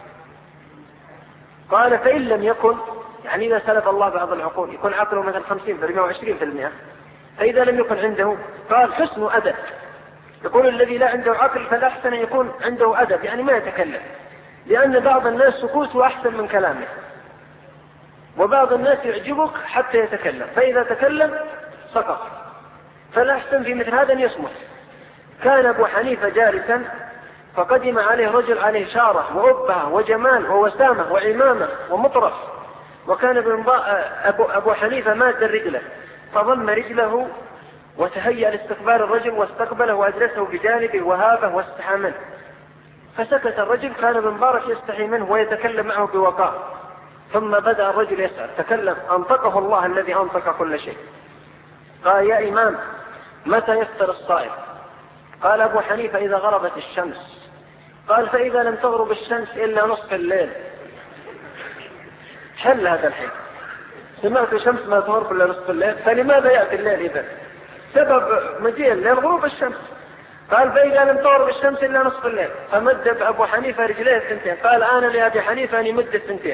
قال فإن لم يكن، يعني إذا سلب الله بعض العقول يكون عقله مثلا خمسين بالمئة وعشرين بالمئة، فإذا لم يكن عنده قال حسن أدب. يقول الذي لا عنده عقل فالأحسن يكون عنده أدب، يعني ما يتكلم، لأن بعض الناس سكوته أحسن من كلامه، وبعض الناس يعجبك حتى يتكلم، فإذا تكلم سقط، فالأحسن في مثل هذا أن يصمت. كان أبو حنيفة جالسا فقدم عليه رجل عليه شارة وأبهة وجمال ووسامة وعمامة ومطرف، وكان أبو, أبو حنيفة ماد رجله، فضم رجله وتهيأ لاستقبال الرجل واستقبله وأجلسه بجانبه وهابه واستحى منه، فسكت الرجل. كان ابن مبارك يستحي منه ويتكلم معه بوقار، ثم بدأ الرجل يسأل، تكلم، أنطقه الله الذي أنطق كل شيء. قال يا إمام متى يفطر الصائم؟ قال أبو حنيفة إذا غربت الشمس. قال فإذا لم تغرب الشمس إلا نصف الليل. حل هذا الحين، سمعت الشمس ما تغرب إلا نصف الليل، فلماذا يأتي الليل إذا؟ سبب مجيء الليل غروب الشمس. قال فإذا لم تغرب الشمس إلا نصف الليل. فمد أبو حنيفة رجليه الثنتين، قال أنا لأبي حنيفة أن يمد الثنتين.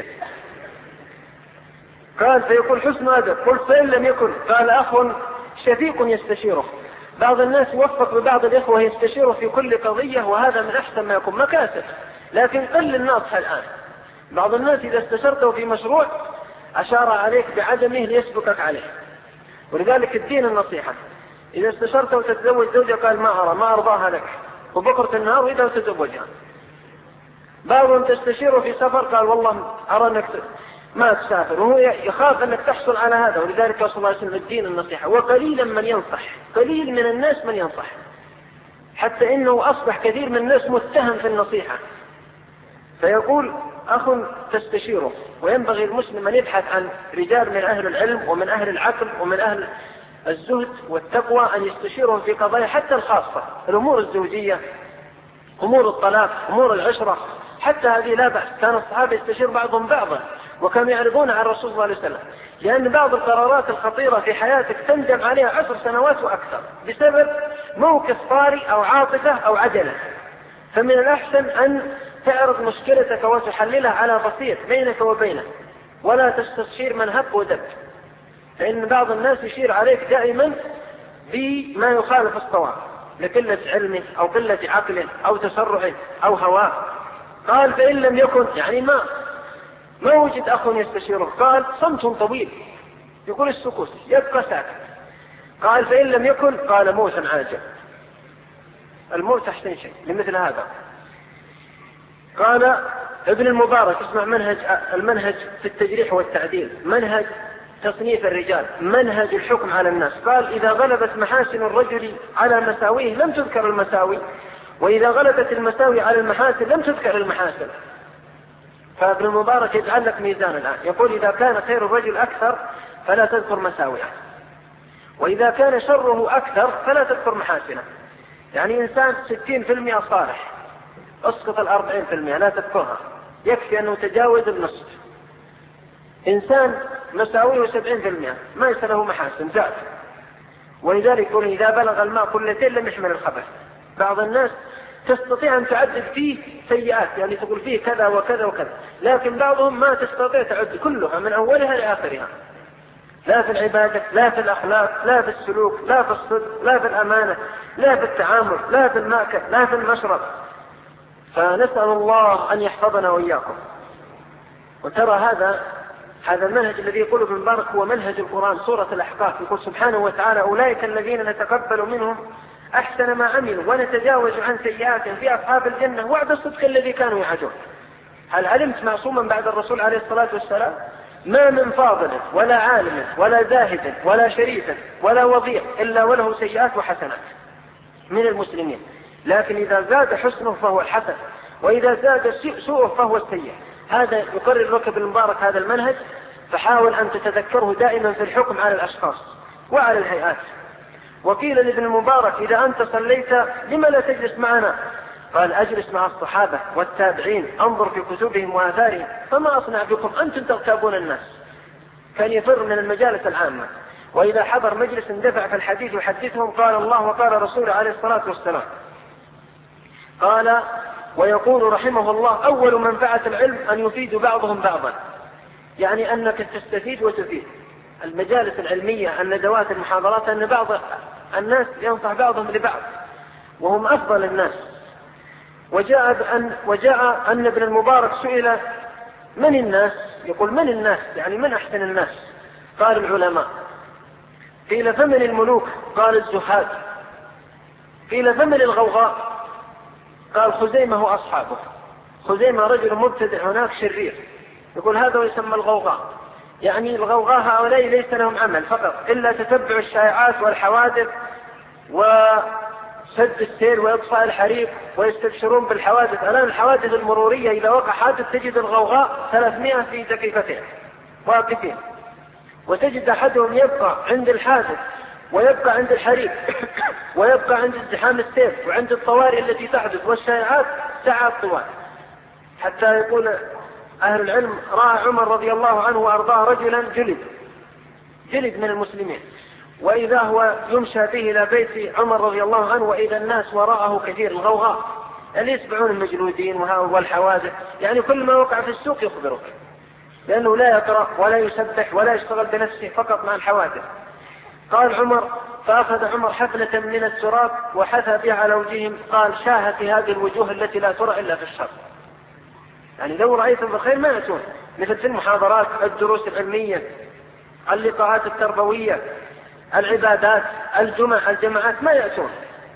قال فيقول حسن أدب. قلت فإن لم يكن؟ قال أخ شفيق يستشيره. بعض الناس يوفق ببعض الإخوة يستشيره في كل قضية، وهذا من أحسن ما يكون مكاسب، لكن قل الناصح الآن. بعض الناس إذا استشرته في مشروع أشار عليك بعدمه ليسبقك عليه، ولذلك الدين النصيحة. إذا استشرته تتزوج زوجة قال ما أرى ما أرضاها لك، وبكرة النهار وإذا تزوجها. بعضهم تستشيره في سفر قال والله أرى أنك ما تسافر، وهو يخاف أنك تحصل على هذا. ولذلك صلى الله عليه وسلم الدين النصيحة، وقليلا من ينصح، قليل من الناس من ينصح، حتى إنه أصبح كثير من الناس متهم في النصيحة. فيقول أخ تستشيره، وينبغي المسلم أن يبحث عن رجال من أهل العلم ومن أهل العقل ومن أهل الزهد والتقوى، أن يستشيرهم في قضايا حتى الخاصة، الأمور الزوجية، أمور الطلاق، أمور العشرة، حتى هذه لا بأس. كان الصحابة يستشير بعضهم بعضا، وكانوا يعرضون عن الرسول صلى الله عليه وسلم، لأن بعض القرارات الخطيرة في حياتك تندم عليها عشر سنوات وأكثر بسبب موقف طارئ أو عاطفة أو عجلة. فمن الأحسن أن تعرض مشكلتك وتحللها على بسيط بينك وبينه، ولا تستشير من هب ودب، فإن بعض الناس يشير عليك دائما بما يخالف الصواب لقلة علمه أو قلة عقله أو تسرعه أو هواه. قال فإن لم يكن، يعني ما ما وجد أخ يستشيره. قال صمت طويل، يقول السكوت، يبقى ساكت. قال فإن لم يكن؟ قال موت عاجل. الموت أحسن شيء لمثل هذا. قال ابن المبارك، اسمع منهج المنهج في التجريح والتعديل، منهج تصنيف الرجال، منهج الحكم على الناس. قال إذا غلبت محاسن الرجل على مساويه لم تذكر المساوي، وإذا غلبت المساوي على المحاسن لم تذكر المحاسن. فابن المبارك يجعل لك ميزان الآن، يقول إذا كان خير الرجل أكثر فلا تذكر مساويه، وإذا كان شره أكثر فلا تذكر محاسنه. يعني إنسان ستين في المئة صالح، اسقط الأربعين في المئة لا تذكرها، يكفي أنه تجاوز النصف. إنسان مساويه سبعين في المئة ما يصير له محاسن زاد. ولذلك يقول إذا بلغ الماء قلتين لم يحمل الخبث. بعض الناس تستطيع أن تعدد فيه سيئات، يعني تقول فيه كذا وكذا وكذا، لكن بعضهم ما تستطيع تعد كلها من أولها لآخرها، لا في العبادة، لا في الأخلاق، لا في السلوك، لا في الصدق، لا في الأمانة، لا في التعامل، لا في المأكل، لا في المشرب. فنسأل الله أن يحفظنا وإياكم. وترى هذا هذا المنهج الذي يقول ابن مبارك هو منهج القرآن. سورة الأحقاف يقول سبحانه وتعالى أولئك الذين نتقبل منهم أحسن ما عملوا ونتجاوز عن سيئاتهم في أصحاب الجنة وعد الصدق الذي كانوا يعدون. هل علمت معصوما بعد الرسول عليه الصلاة والسلام؟ ما من فاضل ولا عالم ولا زاهد ولا شريف ولا وضيع إلا وله سيئات وحسنات من المسلمين، لكن إذا زاد حسنه فهو الحسن، وإذا زاد سوءه فهو السيء. هذا يقرر لك ابن المبارك هذا المنهج، فحاول أن تتذكره دائما في الحكم على الأشخاص وعلى الهيئات. وقيل لابن المبارك إذا أنت صليت لما لا تجلس معنا؟ قال أجلس مع الصحابة والتابعين أنظر في كتبهم وآثارهم، فما أصنع بكم أنتم تغتابون الناس. كان يفر من المجالس العامة، وإذا حضر مجلس اندفع في الحديث يحدثهم قال الله وقال رسوله عليه الصلاة والسلام. قال: ويقول رحمه الله: أول منفعة العلم أن يفيد بعضهم بعضا، يعني أنك تستفيد وتفيد. المجالس العلمية، الندوات، المحاضرات، أن بعض الناس ينصح بعضهم لبعض وهم أفضل الناس. وجاء أن, وجاء أن ابن المبارك سئل: من الناس؟ يقول: من الناس يعني من أحسن الناس؟ قال: العلماء. قيل: فمن الملوك؟ قال: الزهاد. قيل: فمن الغوغاء؟ قال: خزيمة وأصحابه. خزيمة رجل مبتدع هناك شرير، يقول هذا يسمى الغوغاء، يعني الغوغاء هؤلاء ليس لهم عمل فقط إلا تتبع الشائعات والحوادث وسد السير وإطفاء الحريق، ويستبشرون بالحوادث. الآن الحوادث المرورية إذا وقع حادث تجد الغوغاء ثلاثمائة في دقيقتين واقفين، وتجد أحدهم يبقى عند الحادث ويبقى عند الحريق ويبقى عند ازدحام السير وعند الطوارئ التي تحدث والشائعات ساعات طوال. حتى يقول أهل العلم: رأى عمر رضي الله عنه وأرضاه رجلا جلد جلد من المسلمين، وإذا هو يمشى به إلى بيت عمر رضي الله عنه وإذا الناس وراءه كثير، الغوغاء اللي يسبعون المجلودين والحوادث، يعني كل ما وقع في السوق يخبرك، لأنه لا يقرأ ولا يسبح ولا يشتغل بنفسه، فقط مع الحوادث. قال عمر: فأخذ عمر حفلة من التراب وحثى بها على وجههم، قال: شاهت هذه الوجوه التي لا ترى إلا في الشر. يعني لو رأيتم بخير ما يأتون، مثل في المحاضرات، الدروس العلمية، اللقاءات التربوية، العبادات، الجمع، الجماعات، ما يأتون.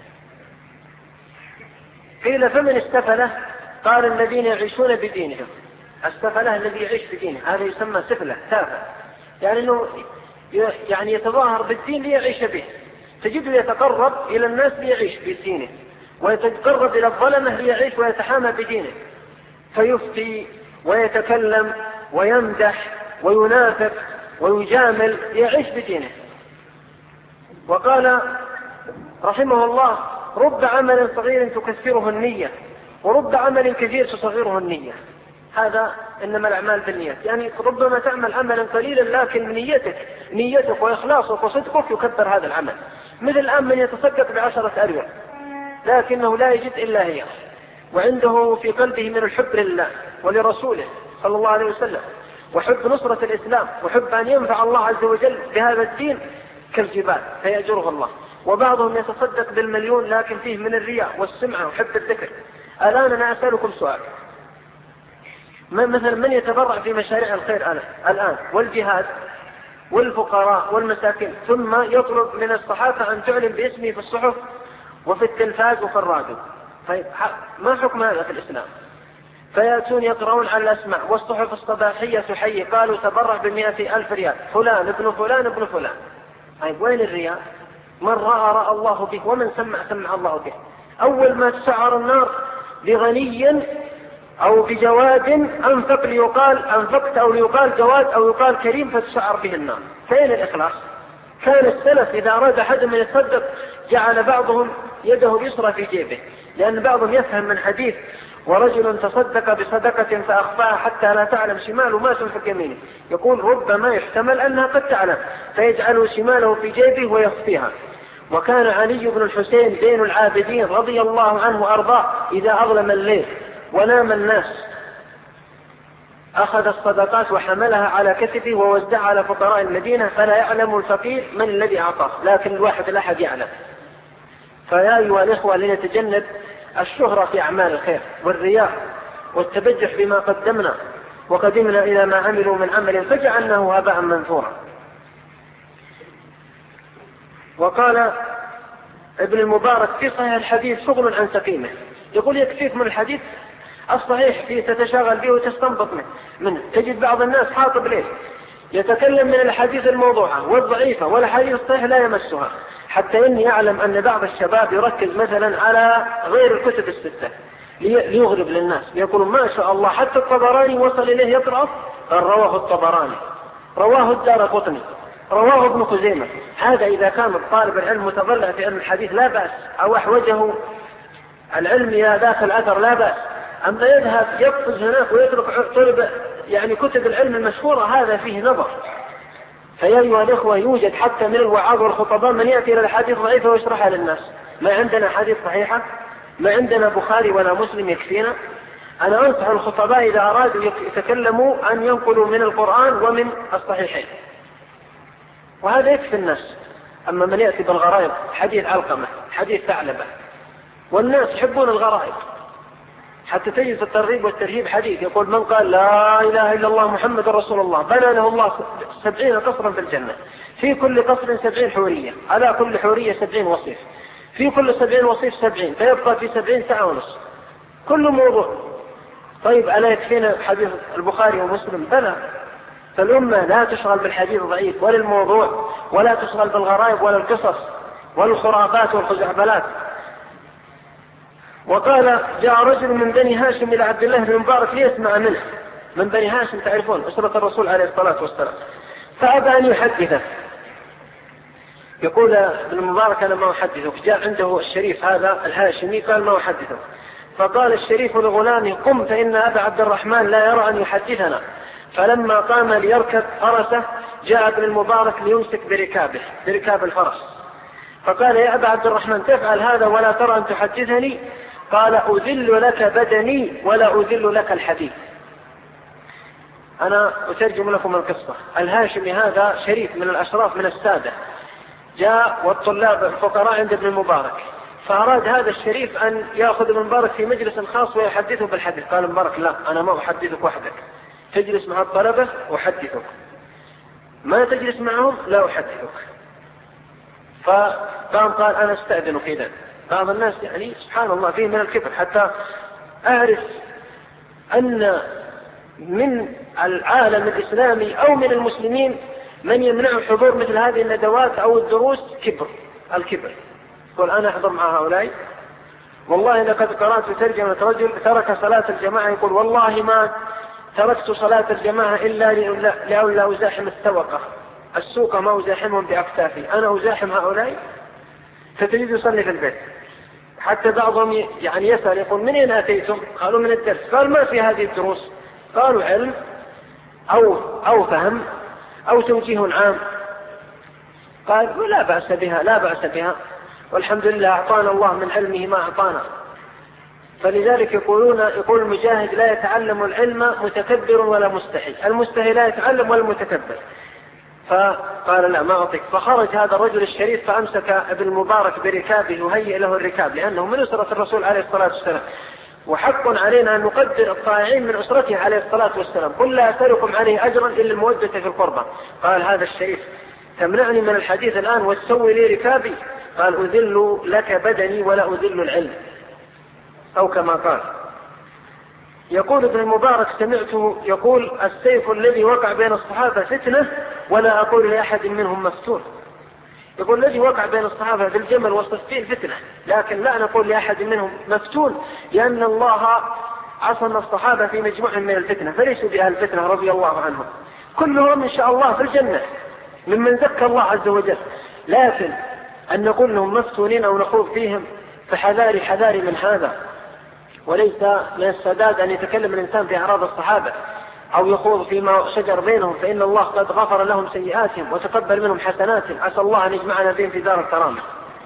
قيل: فمن السفلة؟ قال: الذين يعيشون بدينهم. السفلة الذي يعيش بدينه، هذا يسمى سفلة، تافه، يعني انه يعني يتظاهر بالدين ليعيش به، تجده يتقرب إلى الناس ليعيش بدينه، ويتقرب إلى الظلمة ليعيش ويتحامى بدينه، فيفتي ويتكلم ويمدح وينافق ويجامل ليعيش بدينه. وقال رحمه الله: رب عمل صغير تكثره النية، ورب عمل كثير تصغره النية. هذا إنما الأعمال بالنيات، يعني ربما تعمل عملا قليلا لكن نيتك نيتك وإخلاصك وصدقك يكبر هذا العمل. مثل الآن من يتصدق بعشرة أريال لكنه لا يجد إلا هي، وعنده في قلبه من الحب لله ولرسوله صلى الله عليه وسلم، وحب نصرة الإسلام، وحب أن ينفع الله عز وجل بهذا الدين كالجبال فيأجره الله. وبعضهم يتصدق بالمليون لكن فيه من الرياء والسمعة وحب الذكر. الآن أنا أسألكم سؤال: مثلا من يتبرع في مشاريع الخير الآن والجهاد والفقراء والمساكين، ثم يطلب من الصحافة أن تعلن باسمه في الصحف وفي التلفاز وفي الراديو؟ طيب ما حكم هذا في الإسلام؟ فيأتون يقرؤون على الأسماء والصحف الصباحية تحيي، قالوا تبرع بمئة ألف ريال فلان ابن فلان ابن فلان. طيب وين الرياء؟ من رأى رأى الله به، ومن سمع سمع الله به. أول ما تسعر النار بغني أو بجواد أنفق ليقال أنفقت، أو ليقال جواد، أو يقال كريم، فتسعر به النار. فين الإخلاص؟ كان السلف إذا أراد أحد من يتصدق جعل بعضهم يده اليسرى في جيبه، لأن بعضهم يفهم من حديث: ورجل تصدق بصدقة فأخفاها حتى لا تعلم شماله ما تنفق يمينه، يقول ربما يحتمل أنها قد تعلم، فيجعل شماله في جيبه ويخفيها. وكان علي بن الحسين زين العابدين رضي الله عنه وأرضاه إذا أظلم الليل ونام الناس أخذ الصدقات وحملها على كتفه ووزعها على فقراء المدينة، فلا يعلم الفقير من الذي أعطاه، لكن الواحد الأحد يعلم. فيا أيها الإخوة لنتجنب الشهرة في أعمال الخير والرياء والتبجح بما قدمنا وقدمنا إلى ما عملوا من عمل فجعلناه هباء منثورا. وقال ابن المبارك في صحيح الحديث شغل عن سقيمه، يقول يكفيك من الحديث الصحيح فيه تتشاغل به وتستنبط منه. تجد بعض الناس حاطب ليه يتكلم من الحديث الموضوعة والضعيفة والحديث الصحيح لا يمسها، حتى إني أعلم أن بعض الشباب يركز مثلا على غير الكتب الستة ليغرب للناس، يقولون ما شاء الله حتى الطبراني وصل إليه يقرأ، قال رواه الطبراني، رواه الدارقطني، رواه ابن خزيمة. هذا إذا كان الطالب العلم متضلع في علم الحديث لا بأس، أو أحوجه العلم إلى ذاك الأثر لا بأس. أما يذهب يقفز هناك ويترك طلب يعني كتب العلم المشهورة، هذا فيه نظر. فيا أيها الإخوة يوجد حتى من الوعاظ والخطباء من يأتي إلى الحديث ضعيفة ويشرحها للناس. ما عندنا حديث صحيحة ما عندنا بخاري ولا مسلم يكفينا. أنا أنصح الخطباء إذا أرادوا يتكلموا أن ينقلوا من القرآن ومن الصحيحين، وهذا يكفي الناس. أما من يأتي بالغرائب، حديث علقمة، حديث ثعلبة، والناس يحبون الغرائب، حتى تجد في الترغيب والترهيب حديث يقول من قال لا إله إلا الله محمد رسول الله بنى له الله سبعين قصرا في الجنة، في كل قصر سبعين حورية، على كل حورية سبعين وصيف، في كل سبعين وصيف سبعين، فيبقى في سبعين ساعة ونص كل موضوع. طيب ألا يكفينا حديث البخاري ومسلم؟ بلى. فالأمة لا تشغل بالحديث الضعيف ولا الموضوع، ولا تشغل بالغرائب ولا القصص والخرافات والخزعبلات. وقال جاء رجل من بني هاشم إلى عبد الله بن مبارك ليسمع منه، من بني هاشم تعرفون أسرة الرسول عليه الصلاة والسلام، فأبى أن يحدثه. يقول ابن مبارك أنا ما أحدثك. جاء عنده الشريف هذا الهاشمي قال ما أحدثك، فقال الشريف لغلامه قم فإن أبا عبد الرحمن لا يرى أن يحدثنا. فلما قام ليركب فرسه جاء ابن المبارك ليمسك بركابه بركاب الفرس، فقال يا أبا عبد الرحمن تفعل هذا ولا ترى أن تحدثني؟ قال أذل لك بدني ولا أذل لك الحديث. أنا أترجم لكم القصة. الهاشمي هذا شريف من الأشراف من السادة، جاء والطلاب الفقراء عند ابن المبارك، فأراد هذا الشريف أن يأخذ ابن المبارك في مجلس خاص ويحدثه بالحديث. قال المبارك لا، أنا ما أحدثك وحدك، تجلس مع الطلبة وأحدثك، ما تجلس معهم لا أحدثك. فقام قال أنا استأذنك إذن. بعض الناس يعني سبحان الله فيه من الكبر، حتى أعرف أن من العالم الإسلامي أو من المسلمين من يمنع حضور مثل هذه الندوات أو الدروس كبر، الكبر. يقول أنا أحضر مع هؤلاء. والله لقد قرأت ترجمة رجل ترك صلاة الجماعة، يقول والله ما تركت صلاة الجماعة إلا لأولا أزاحم السوقة، السوق ما أزاحمهم بأكتافي، أنا أزاحم هؤلاء. فتجد يصلي في البيت. حتى بعضهم يعني يسأل يقول من أين أتيتم؟ قالوا من الدرس. قال ما في هذه الدروس؟ قالوا علم أو, أو فهم أو توجيه عام. قال لا بأس بها، لا بأس بها، والحمد لله أعطانا الله من علمه ما أعطانا. فلذلك يقولون يقول المجاهد لا يتعلم العلم متكبر ولا مستحي، المستحي لا يتعلم ولا المتكبر. فقال لا ما أعطيك. فخرج هذا الرجل الشريف فأمسك ابن المبارك بركابه وهيئ له الركاب، لأنه من أسرة الرسول عليه الصلاة والسلام، وحق علينا أن نقدر الطائعين من أسرته عليه الصلاة والسلام. قل لا أسألكم عليه أجرا إلا المودة في القربى. قال هذا الشريف تمنعني من الحديث الآن وتسوي لي ركابي؟ قال أذل لك بدني ولا أذل العلم، أو كما قال. يقول ابن المبارك سمعته يقول السيف الذي وقع بين الصحابة فتنة ولا أقول لأحد منهم مفتون. يقول الذي وقع بين الصحابة في الجمل والصفين فتنة، لكن لا نقول لأحد منهم مفتون، لأن الله عصم الصحابة في مجموع من الفتنة، فليسوا بأهل الفتنة رضي الله عنهم، كلهم إن شاء الله في الجنة ممن ذكر الله عز وجل. لكن أن نقول لهم مفتونين أو نخوض فيهم فحذاري حذاري من هذا. وليس من السداد أن يتكلم الإنسان في أعراض الصحابة أو يخوض فيما شجر بينهم، فإن الله قد غفر لهم سيئاتهم وتقبل منهم حسناتهم، عسى الله أن يجمعنا بهم في دار الكرامة.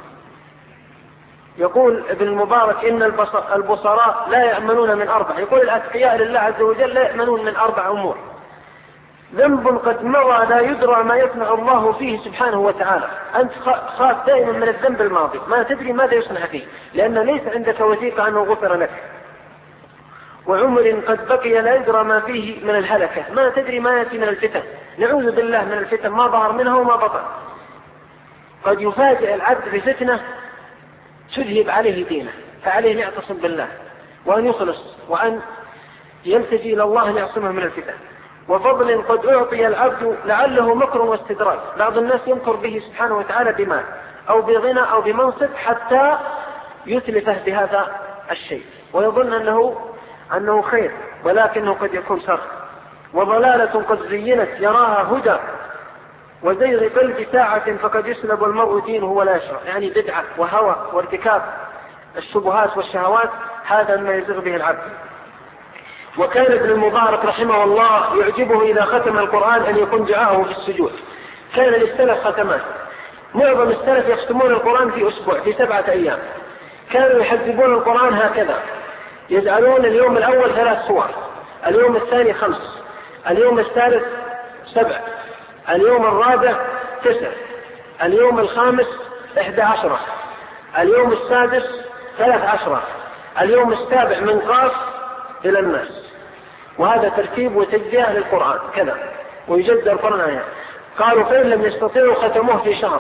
يقول ابن المبارك إن البصراء لا يأمنون من أربع، يقول الأتقياء لله عز وجل لا يأمنون من أربع أمور: ذنب قد مضى لا يدرى ما يصنع الله فيه سبحانه وتعالى، أنت خاف دائما من الذنب الماضي، ما تدري ماذا يصنع فيه، لأن ليس عندك وثيقة أنه غفر لك. وعمر قد بقي لا يدرى ما فيه من الهلكة، ما تدري ما يأتي من الفتن، نعوذ بالله من الفتن ما ظهر منها وما بطن. قد يفاجئ العبد بفتنة تذهب عليه دينه، فعليه أن يعتصم بالله وأن يخلص وأن يلتجي إلى الله أن يعصمه من الفتن. وفضل قد أعطي العبد لعله مكر واستدراج، بعض الناس يمكر به سبحانه وتعالى بمال أو بغنى أو بمنصب حتى يتلفه بهذا الشيء ويظن أنه أنه خير، ولكنه قد يكون شر. وضلالة قد زينت يراها هدى، وزيغ قلب ساعة فقد يسلب المرء دينه ولا يشرع، يعني بدعة وهوى وارتكاب الشبهات والشهوات، هذا ما يزغ به العبد. وكان ابن المبارك رحمه الله يعجبه إذا ختم القرآن أن يكون دعاءه في السجود. كان للسلف ختمات، معظم السلف يختمون القرآن في أسبوع، في سبعة أيام. كانوا يحذبون القرآن هكذا، يجعلون اليوم الأول ثلاث صور، اليوم الثاني خمس، اليوم الثالث سبع، اليوم الرابع تسع، اليوم الخامس إحدى عشرة، اليوم السادس ثلاث عشرة، اليوم السابع من قاف إلى الناس. وهذا ترتيب وتجزئة للقرآن كذا، ويجزء القرآن آيات. قالوا فإن لم يستطيعوا ختموه في شهر،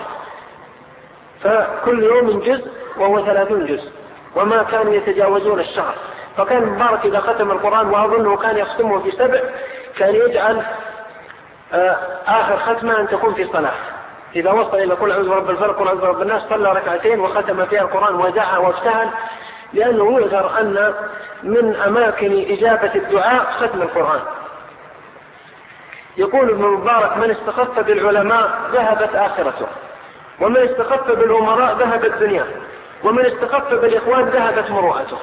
فكل يوم جزء وهو ثلاثون جزء، وما كانوا يتجاوزون الشهر. فكان مبارك إذا ختم القرآن، وأظنه كان يختمه في سبع، كان يجعل آخر ختمة أن تكون في صلاة، إذا وصل إلى قل أعوذ برب الفلق قل أعوذ برب الناس صلى ركعتين وختم فيها القرآن ودعا وافتهل، لأنه يذكر أن من أماكن إجابة الدعاء ختم القرآن. يقول ابن مبارك: من استخف بالعلماء ذهبت آخرته، ومن استخف بالأمراء ذهبت دنياه، ومن استخف بالإخوان ذهبت مروءته.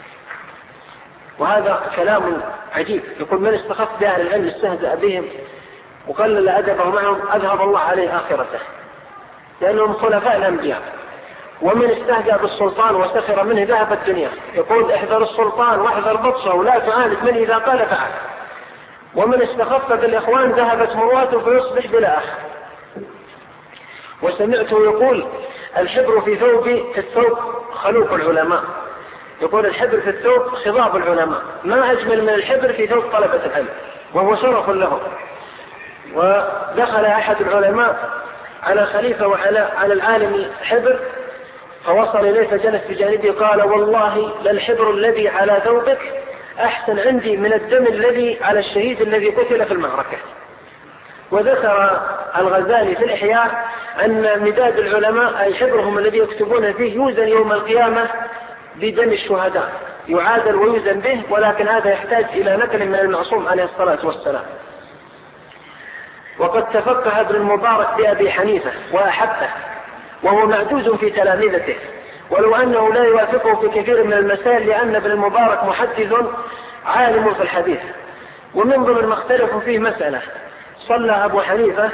وهذا كلام عجيب. يقول: من استخف بأهل العلم استهزأ بهم وقلل أدبه معهم أذهب الله عليه آخرته، لأنهم خلفاء الأنبياء. ومن استهزأ بالسلطان وسخر منه ذهبت دنياه. يقول: احذر السلطان واحذر بطشه ولا تعاند من إذا قال فعل. ومن استخف بالإخوان ذهبت مروءته فيصبح بلا أخ. وسمعته يقول: الحبر في ثوب في الثوب خلوق العلماء. يقول: الحبر في الثوب خضاب العلماء، ما أجمل من الحبر في ثوب طلبة العلم، وهو شرف له. ودخل أحد العلماء على خليفة وعلى على العالم حبر، فوصل إليه فجلس بجانبه قال: والله للحبر الذي على ثوبك أحسن عندي من الدم الذي على الشهيد الذي قتل في المعركة. وذكر الغزالي في الإحياء أن مداد العلماء أي حبرهم الذي يكتبون فيه يوزن يوم القيامة بدم الشهداء، يعادل ويوزن به، ولكن هذا يحتاج إلى نقل من المعصوم عليه الصلاة والسلام. وقد تفقه ابن المبارك بأبي حنيفة وأحبه، وهو معدود في تلامذته، ولو أنه لا يوافقه في كثير من المسائل، لأن ابن المبارك محدث عالم في الحديث. ومن ضمن ما اختلفوا فيه مسألة: صلى أبو حنيفة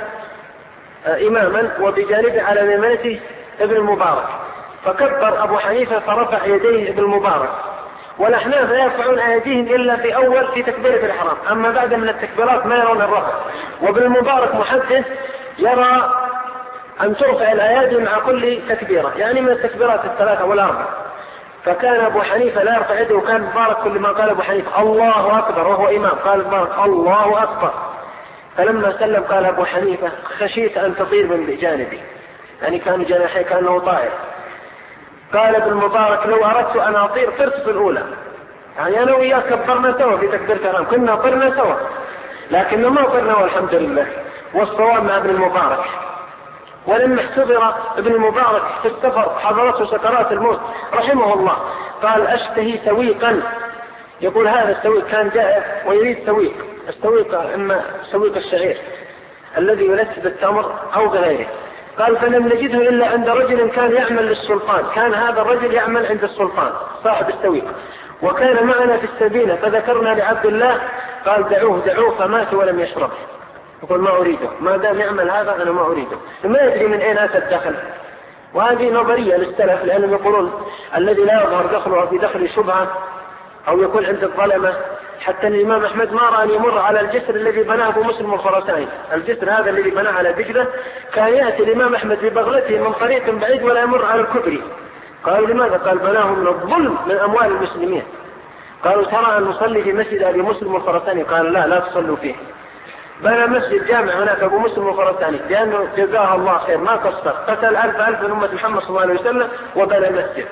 إماما وبجانبه على ميمنته ابن المبارك، فكبر أبو حنيفة فرفع يديه ابن المبارك، والأحناف لا يرفعون أيديهم إلا في أول في تكبيرة الإحرام، أما بعد من التكبيرات ما يرون الرفع. وابن المبارك محدث يرى أن ترفع الأيادي مع كل تكبيرة، يعني من التكبيرات الثلاثة والأربع. فكان أبو حنيفة لا يرفع يده، وكان مبارك كل ما قال أبو حنيفة الله أكبر وهو إمام قال مبارك الله أكبر. فلما سلم قال أبو حنيفة: خشيت أن تطير من جانبي، يعني كان جناحي كأنه طائر. قال ابن المبارك: لو أردت أن أطير طرت في الأولى، يعني أنا وياك كبرنا سوا في تكبير كلام، كنا طرنا سوا، لكن ما طرنا والحمد لله. والصواب مع ابن المبارك. ولما احتضر ابن المبارك في السفر حضرته سكرات الموت رحمه الله، قال: أشتهي سويقا. يقول هذا السويق كان جائع ويريد سويق، السويق إما سويق الشعير الذي يلسد التمر أو غيره. قال: فلم نجده إلا عند رجل كان يعمل للسلطان، كان هذا الرجل يعمل عند السلطان صاحب السويق، وكان معنا في السبيلة، فذكرنا لعبد الله قال: دعوه دعوه، فمات ولم يشرب. يقول: ما أريده، ما دام يعمل هذا أنا ما أريده. ما يدري من أين أتى الدخل. وهذه نظرية للسلف، لأنهم يقولون الذي لا يظهر دخله في دخل شبهة أو يكون عند الظلمة. حتى الإمام أحمد ما رأى أن يمر على الجسر الذي بناه أبو مسلم الخراساني، الجسر هذا الذي بناه على دجلة، كان يأتي الإمام أحمد ببغلته من طريق بعيد ولا يمر على الكبري. قالوا: لماذا؟ قال: بناه من الظلم من أموال المسلمين. قالوا: ترى أن نصلي في مسجد أبي مسلم الخراساني؟ قال: لا لا تصلوا فيه. بنى مسجد جامع هناك أبو مسلم الخراساني، لأنه جزاه الله خير ما قصر، قتل ألف ألف من أمة محمد صلى الله عليه وسلم وبنى مسجد،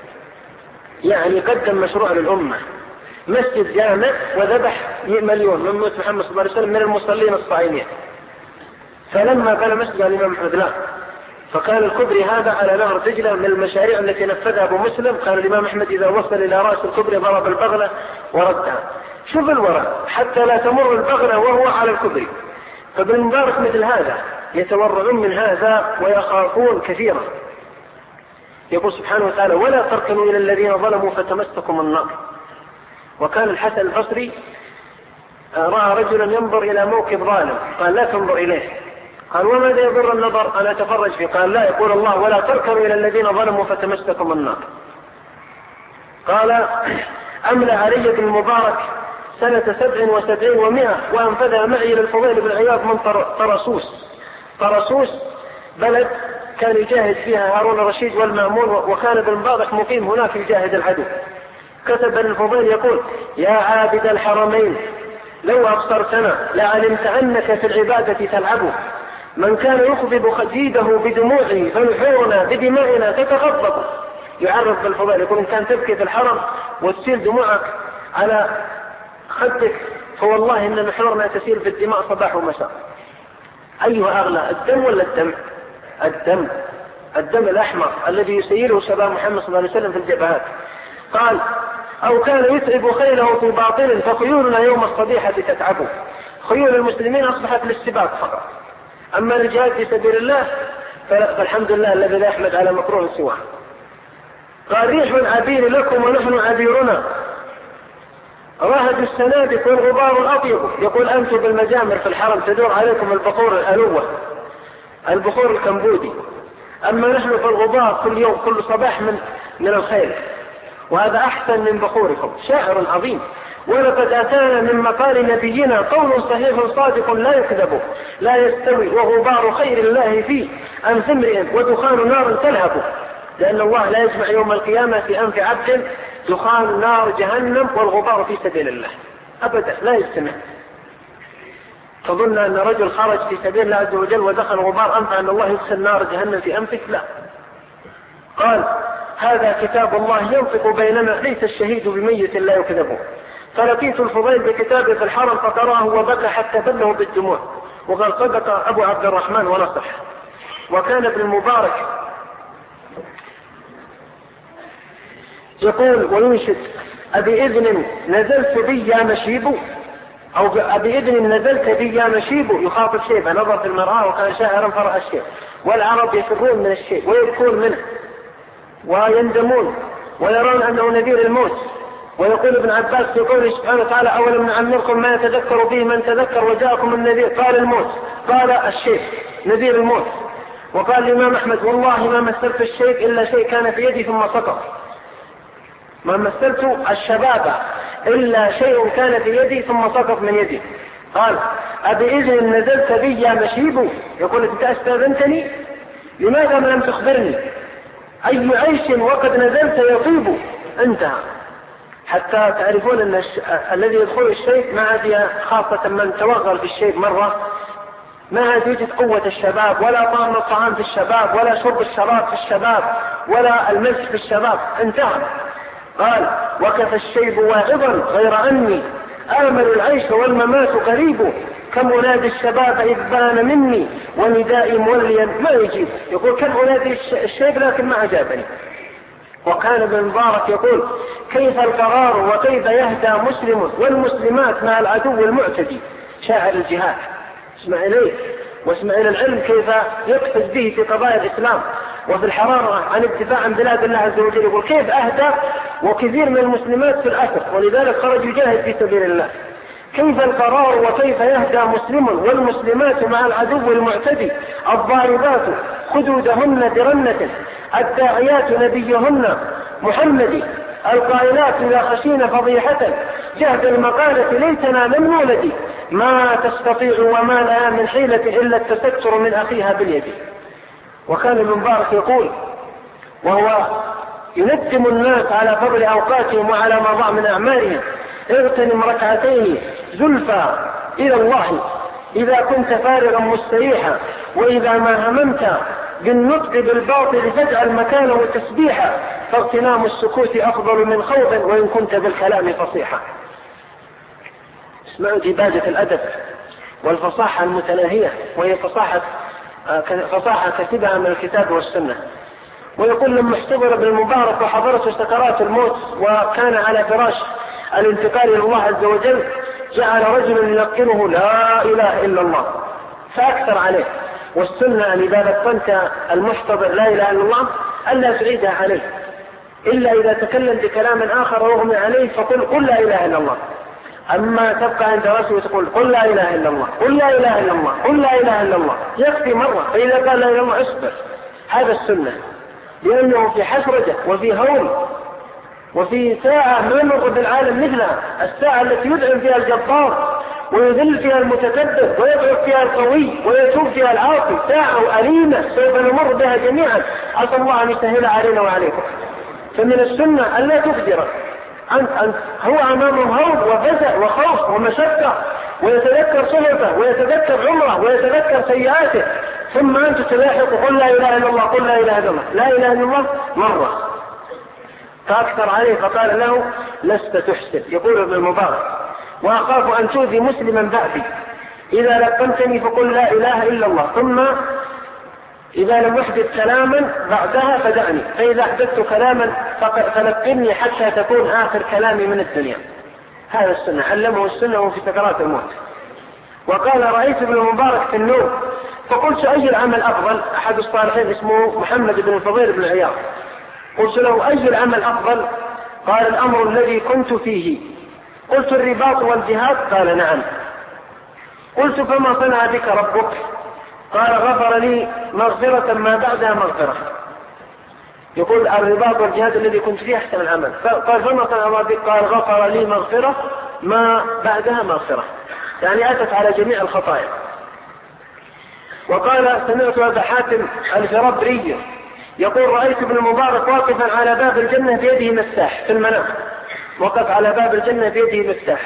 يعني قدم مشروع للأمة، مسجد جامع، وذبح مليون من أمة محمد صلى الله عليه وسلم من المصلين الصائمين. فلما بنى مسجد الإمام أحمد لا، فكان الكبري هذا على نهر دجلة من المشاريع التي نفذها أبو مسلم. كان الإمام أحمد إذا وصل إلى رأس الكبري ضرب البغلة وردها. شوف الوراء حتى لا تمر البغلة وهو على الكبري. فابن مبارك مثل هذا يتورعون من هذا ويخافون كثيرا. يقول سبحانه وتعالى: ولا تركنوا إلى الذين ظلموا فتمسكم النار. وكان الحسن البصري رأى رجلا ينظر إلى موكب ظالم، قال: لا تنظر إليه. قال: وماذا يضر النظر؟ أنا أتفرج فيه. قال: لا، يقول الله: ولا تركنوا إلى الذين ظلموا فتمسكم النار. قال: أملى علي بن المبارك سنة سبع وسبعين ومئة وأنفذها معي للفضيل بن عياض من طرسوس. طرسوس بلد كان يجاهد فيها هارون الرشيد والمأمون، وكان ابن المبارك مقيم هناك يجاهد العدو. كتب للفضيل يقول: يا عابد الحرمين، لو أبصرتنا لعلمت أنك في العبادة تلعب. من كان يخضب خديده بدموعه فنحورنا بدمائنا تتغضب. يعرف بالفضيل يقول: إن كان تبكي في الحرم وتسيل دموعك على خدك فوالله إن نحورنا تسيل بالدماء صباح ومساء. أيها أغلى، الدم ولا الدم؟ الدم، الدم الأحمر الذي يسيره شباب محمد صلى الله عليه وسلم في الجبهات. قال: أو كان يتعب خيله في باطل فخيولنا يوم الصبيحة تتعب. خيول المسلمين أصبحت للسباق فقط، أما الجهاد في سبيل الله فالحمد لله الذي لا يحمد على مكروه سواه. قال: ريح العبير لكم ونحن عبيرنا، راهد السنابك والغبار الأطيب. يقول: أنتم بالمجامر في الحرم تدور عليكم البخور الألوة، البخور الكمبودي، أما نحن في الغبار كل يوم كل صباح من من الخيل، وهذا أحسن من بخوركم. شاعر عظيم. ولقد أتانا من مقال نبينا قول صحيح صادق لا يكذب، لا يستوي وغبار خير الله فيه أنف امرئ ودخان نار تلهب. لأن الله لا يجمع يوم القيامة في أنف عبد دخان نار جهنم والغبار في سبيل الله أبدا، لا يجتمع. تظن أن رجل خرج في سبيل الله عز وجل ودخل غبار أنفع أن الله يدخل نار جهنم في أنفك؟ لا. قال: هذا كتاب الله ينطق بيننا، ليس الشهيد بميت لا يكذبه. فلقيت الفضيل بكتابه في الحرم فقراه وبكى حتى بله بالدموع، وقال: صدق أبو عبد الرحمن ونصح. وكان ابن المبارك يقول وينشد: أبي إذن نزلت بي يا مشيب، أو أبي إذن نزلت بي يا مشيب. يخاطب شيبة، نظر في المرآة وكان شاعرا فرأى الشيب. والعرب يفرون من الشيب ويبكون منه ويندمون ويرون أنه نذير الموت. ويقول ابن عباس في قوله سبحانه وتعالى: أولم نعمركم ما يتذكر به من تذكر وجاءكم النذير. قال: الموت، قال الشيب نذير الموت. وقال الإمام أحمد: والله ما مثلت الشيب إلا شيء كان في يدي ثم سقط. ما مثلت الشباب إلا شيء كان في يدي ثم سقط من يدي. قال: أبي إذن نزلت بي يا مشيب. يقول: أنت استأذنتني، لماذا ما لم تخبرني؟ أي عيش وقد نزلت يطيب. انتهى. حتى تعرفون أن الش... الذي يدخل الشيب ما عاد، خاصة من توغل في الشيب مرة، ما عاد يوجد قوة الشباب ولا طعم الطعام في الشباب ولا شرب الشراب في الشباب ولا المسح في الشباب. انتهى. قال: وكفى الشيب واعظا غير أني آمل العيش والممات قريب. كم أنادي الشباب إذ بان مني وندائي موليا ما يجيب. يقول: كم أنادي الشيب لكن ما أجابني. وكان ابن مبارك يقول: كيف القرار وكيف يهدى مسلم والمسلمات مع العدو المعتدي. شاعر الجهاد. اسمع إليه واسمع إلى العلم كيف يقفز به في قضايا الإسلام وفي الحرارة عن الدفاع عن بلاد الله عز وجل. يقول: كيف أهدى وكثير من المسلمات في الأسر ولذلك خرج يجاهد في سبيل الله. كيف القرار وكيف يهدى مسلم والمسلمات مع العدو المعتدي. الضاربات خدودهن برنة، الداعيات نبيهن محمد، القائلات إذا خشينا فضيحة جهد المقالة ليتنا لم نولد. ما تستطيع وما لها من حيلة إلا التستر من أخيها باليد. وكان ابن مبارك يقول وهو يندم الناس على فضل أوقاتهم وعلى ما ضاع من أعمارهم: اغتنم ركعتين زلفى إلى الله إذا كنت فارغا مستريحا، وإذا ما هممت بالنطق بالباطل فاجعل مكانه تسبيحا، فاغتنام السكوت أفضل من خوض وإن كنت بالكلام فصيحا. اسمعوا عبادة الأدب والفصاحة المتناهية، وهي فصاحة فصاحة كتبها من الكتاب والسنة. ويقول: لما احتضر ابن المبارك وحضرته سكرات الموت وكان على فراش الانتقال إلى الله عز وجل، جعل رجل يلقنه لا إله إلا الله فأكثر عليه. والسنة أن إذا لقنت المحتضر لا إله إلا الله ألا تعيدها عليه إلا إذا تكلم بكلام آخر وغمي عليه فقل قل لا إله إلا الله. أما تبقى عند رأسه وتقول قل لا إله إلا الله قل لا إله إلا الله قل لا إله إلا الله، يكفي مرة، فإذا قال لا إله إلا الله اصبر. هذا السنة، لأنه في حسرجة وفي هول وفي ساعة ما يمر بالعالم مثلها، الساعة التي يدعم فيها الجبار ويذل فيها المتكبر ويضعف فيها القوي ويتوب فيها العاصي، ساعة أليمة سوف نمر بها جميعا، عسى الله أن يسهل علينا وعليكم. فمن السنة أن لا تبدر، أنت أنت هو أمامه هول وفزع وخوف ومشقة، ويتذكر صحبه ويتذكر عمره ويتذكر سيئاته، ثم أنت تلاحق قل لا إله إلا الله، قل لا إله إلا الله، لا إله إلا الله مرة، فأكثر عليه فقال له لست تحسن. يقول ابن المبارك وأخاف أن تؤذي مسلما بعدي، إذا لقنتني فقل لا إله إلا الله، ثم إذا لم أحدث كلاما بعدها فدعني، فإذا أحدثت كلاما فلقني حتى تكون آخر كلامي من الدنيا. هذا السنة علمه السنة في سكرات الموت. وقال رأيت ابن المبارك في النوم فقلت أي العمل أفضل؟ أحد الصالحين اسمه محمد بن الفضيل بن عياض، قلت له أي العمل أفضل؟ قال الأمر الذي كنت فيه. قلت الرباط والجهاد؟ قال نعم. قلت فما صنع بك ربك؟ قال غفر لي مغفرة ما بعدها مغفرة. يقول الرباط والجهاد الذي كنت فيه أحسن العمل. قال فما صنع الله بك؟ قال غفر لي مغفرة ما بعدها مغفرة، يعني أتت على جميع الخطايا. وقال سمعت أبا حاتم الجربري يقول رأيت ابن المبارك واقفا على باب الجنة بيده مفتاح في المنام، وقف على باب الجنة بيده مفتاح،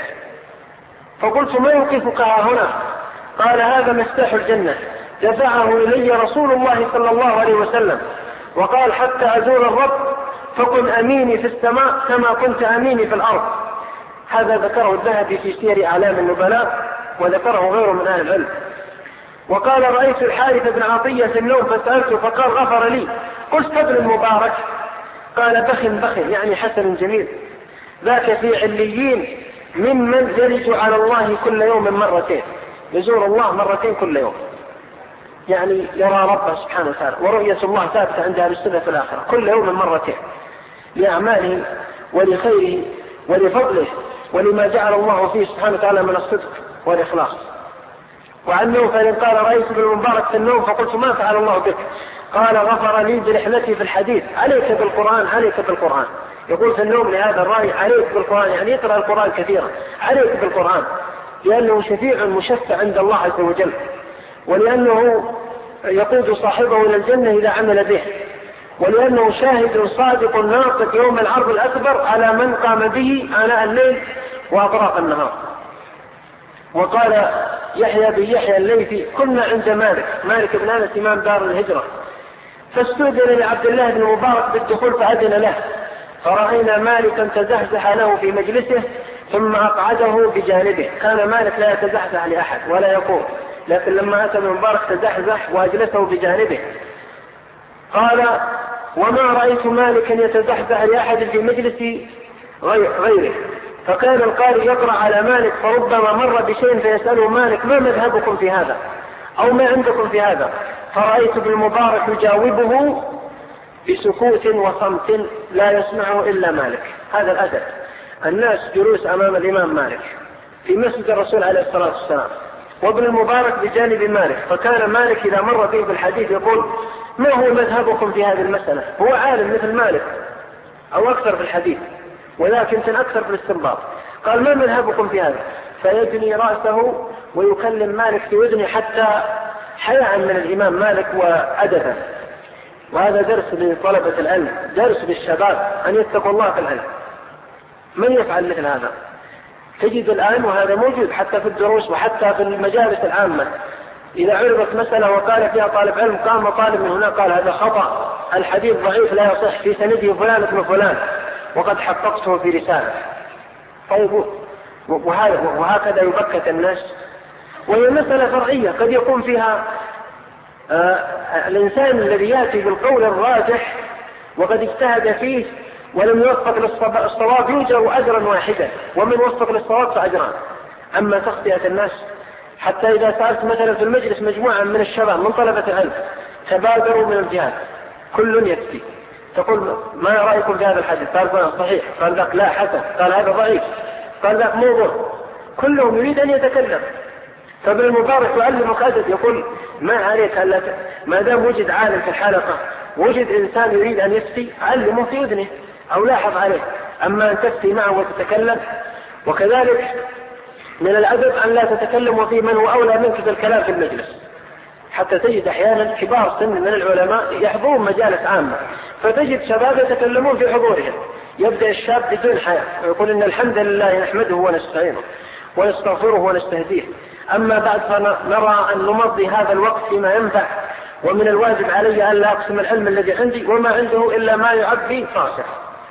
فقلت ما يوقفك هنا؟ قال هذا مفتاح الجنة دفعه إلي رسول الله صلى الله عليه وسلم، وقال حتى أزور الرب فكن أميني في السماء كما كنت أميني في الأرض. هذا ذكره الذهبي في سير أعلام النبلاء، وذكره غيره من أهل العلم. وقال رأيت الحارث بن عطية في النوم فسألته فقال غفر لي. قلت ابن المبارك؟ قال بخ بخ، يعني حسن جميل، ذاك في عليين ممن يرج على الله كل يوم مرتين، يزور الله مرتين كل يوم، يعني يرى ربه سبحانه وتعالى، ورؤية الله ثابتة عند أهل السنة في الآخرة كل يوم مرتين، لأعماله ولخيره ولفضله ولما جعل الله فيه سبحانه وتعالى من الصدق والإخلاص. وعنه فإن قال رأيت ابن المبارك في النوم فقلت ما فعل الله بك؟ قال غفر لي برحلتي في الحديث، عليك بالقرآن عليك بالقرآن. يقول في النوم لهذا الرأي عليك بالقرآن، يعني يقرأ القرآن كثيرا، عليك بالقرآن، لأنه شفيع مشفع عند الله عز وجل، ولأنه يقود صاحبه إلى الجنة إذا عمل به، ولأنه شاهد صادق ناطق يوم العرض الأكبر على من قام به آناء الليل وأطراف النهار. وقال يحيى بن يحيى الليثي كنا عند مالك مالك بن أنس إمام دار الهجرة، فاستؤذن لعبد الله بن مبارك بالدخول فأذن له، فرأينا مالكا تزحزح له في مجلسه ثم أقعده بجانبه. كان مالك لا يتزحزح لأحد ولا يقوم، لكن لما أتى ابن مبارك تزحزح وأجلسه بجانبه. قال وما رأيت مالكا يتزحزح لأحد في مجلس غيره، فكان القارئ يقرأ على مالك فربما مر بشيء فيسأله مالك ما مذهبكم في هذا أو ما عندكم في هذا، فرأيت ابن المبارك يجاوبه بسكوت وصمت لا يسمعه إلا مالك. هذا الأدب، الناس جلوس أمام الإمام مالك في مسجد الرسول عليه الصلاة والسلام، وابن المبارك بجانب مالك، فكان مالك إذا مر به بالحديث يقول ما هو مذهبكم في هذه المسألة؟ هو عالم مثل مالك أو أكثر في الحديث، ولكن أكثر في الاستنباط. قال ما مذهبكم في هذا؟ فيجني رأسه ويكلم مالك في وذنه حتى حياء من الإمام مالك وأدبا. وهذا درس لطلبة العلم، درس للشباب أن يتقوا الله في العلم. من يفعل مثل هذا؟ تجد الآن وهذا موجود حتى في الدروس وحتى في المجالس العامة، إذا عرضت مسألة وقال فيها طالب علم قام طالب من هنا قال هذا خطأ، الحديث ضعيف لا يصح، في سنده فلان ابن فلان وقد حققته في رسالة. طيب وهكذا يبكت الناس، وهي مسألة فرعية قد يكون فيها آه الإنسان الذي يأتي بالقول الراجح وقد اجتهد فيه ولم يوفق للصواب يوجر أجرا واحدا، ومن وفق للصواب فأجران. أما تخطئة الناس، حتى إذا سألت مثلا في المجلس مجموعة من الشباب من طلبة العلم تبادروا من الجهاد كل يكفي، تقول ما رأيكم في هذا الحديث؟ قال صحيح، قال ذاك لا حسن، قال هذا ضعيف، قال ذاك موضوع، كلهم يريد أن يتكلم. فابن المبارك يعلمك أدب، يقول ما عليك ألا ما دام وجد عالم في الحلقة وجد إنسان يريد أن يفتي علمه في أذنه أو لاحظ عليه، أما أن تفتي معه وتتكلم. وكذلك من الأدب أن لا تتكلم وفي من هو أولى منك بالكلام في المجلس، حتى تجد أحيانا كبار سن من العلماء يحضرون مجالس عامة، فتجد شباب يتكلمون في حضورهم، يبدأ الشاب بدون حياء ويقول إن الحمد لله نحمده ونستعينه ونستغفره ونستهديه، أما بعد فنرى أن نمضي هذا الوقت فيما ينفع، ومن الواجب علي أن لا أقسم العلم الذي عندي وما عنده إلا ما يعبي راسه.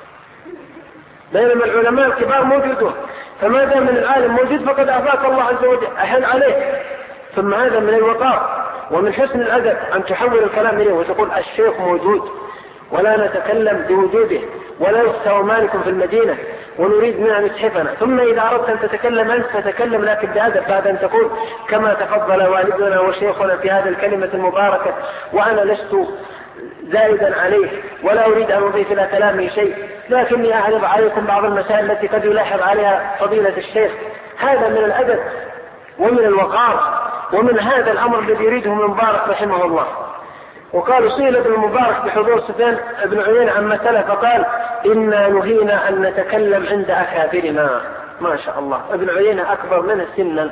بينما العلماء الكبار موجودون، فما دام من العالم موجود فقد أعطاك الله عز وجل، أحل عليه. ثم هذا من الوقار ومن حسن الأدب أن تحول الكلام إليه وتقول الشيخ موجود ولا نتكلم بوجوده، ولا يستوى مالك في المدينة ونريد منها متحفنا. ثم إذا أردت أن تتكلم أنت فتكلم لكن بأدب، بعد أن تقول كما تفضل والدنا وشيخنا في هذه الكلمة المباركة وأنا لست زائدا عليه ولا أريد أن أضيف إلى كلامه شيء، لكني أعرض عليكم بعض المسائل التي قد يلاحظ عليها فضيلة الشيخ. هذا من الأدب ومن الوقار ومن هذا الأمر الذي يريده من مبارك رحمه الله. وقال سئل ابن المبارك بحضور سفيان بن عيينة عن مسألة فقال إنا نهينا أن نتكلم عند أكابرنا. ما شاء الله، ابن عيينة أكبر منه سنا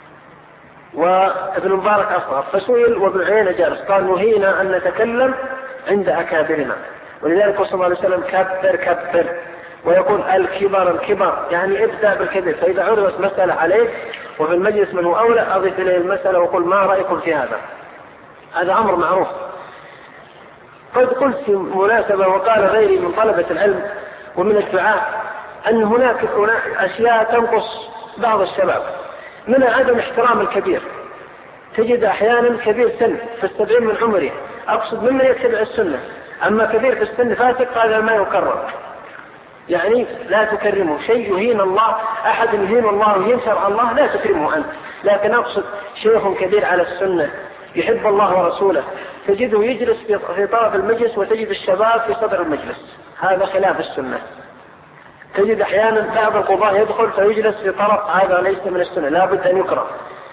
وابن المبارك أصغر، فسئل وابن عيينة جالس قال نهينا أن نتكلم عند أكابرنا. ولذلك صلى الله عليه وسلم كبر كبر، ويقول الكبر الكبر يعني ابدأ بالكبر، فإذا عرضت مسألة عليك وفي المجلس من هو أولى أضيف إليه المسألة وقل ما رأيكم في هذا. هذا أمر معروف. قد قلت في مناسبة وقال غيري من طلبة العلم ومن الدعاء أن هناك أشياء تنقص بعض الشباب، من عدم احترام الكبير. تجد أحيانا كبير سن في السبعين من عمره، أقصد ممن يتبع السنة، أما كبير في السن فاسق هذا ما يكرر، يعني لا تكرمه. شيء يهين الله، أحد يهين الله ويهين شرع الله لا تكرمه أنت. لكن أقصد شيخ كبير على السنة يحب الله ورسوله تجده يجلس في طرف المجلس وتجد الشباب في صدر المجلس، هذا خلاف السنة. تجد أحيانا بعض القضاة يدخل فيجلس في طرف، هذا ليس من السنة، لا بد أن يكرم.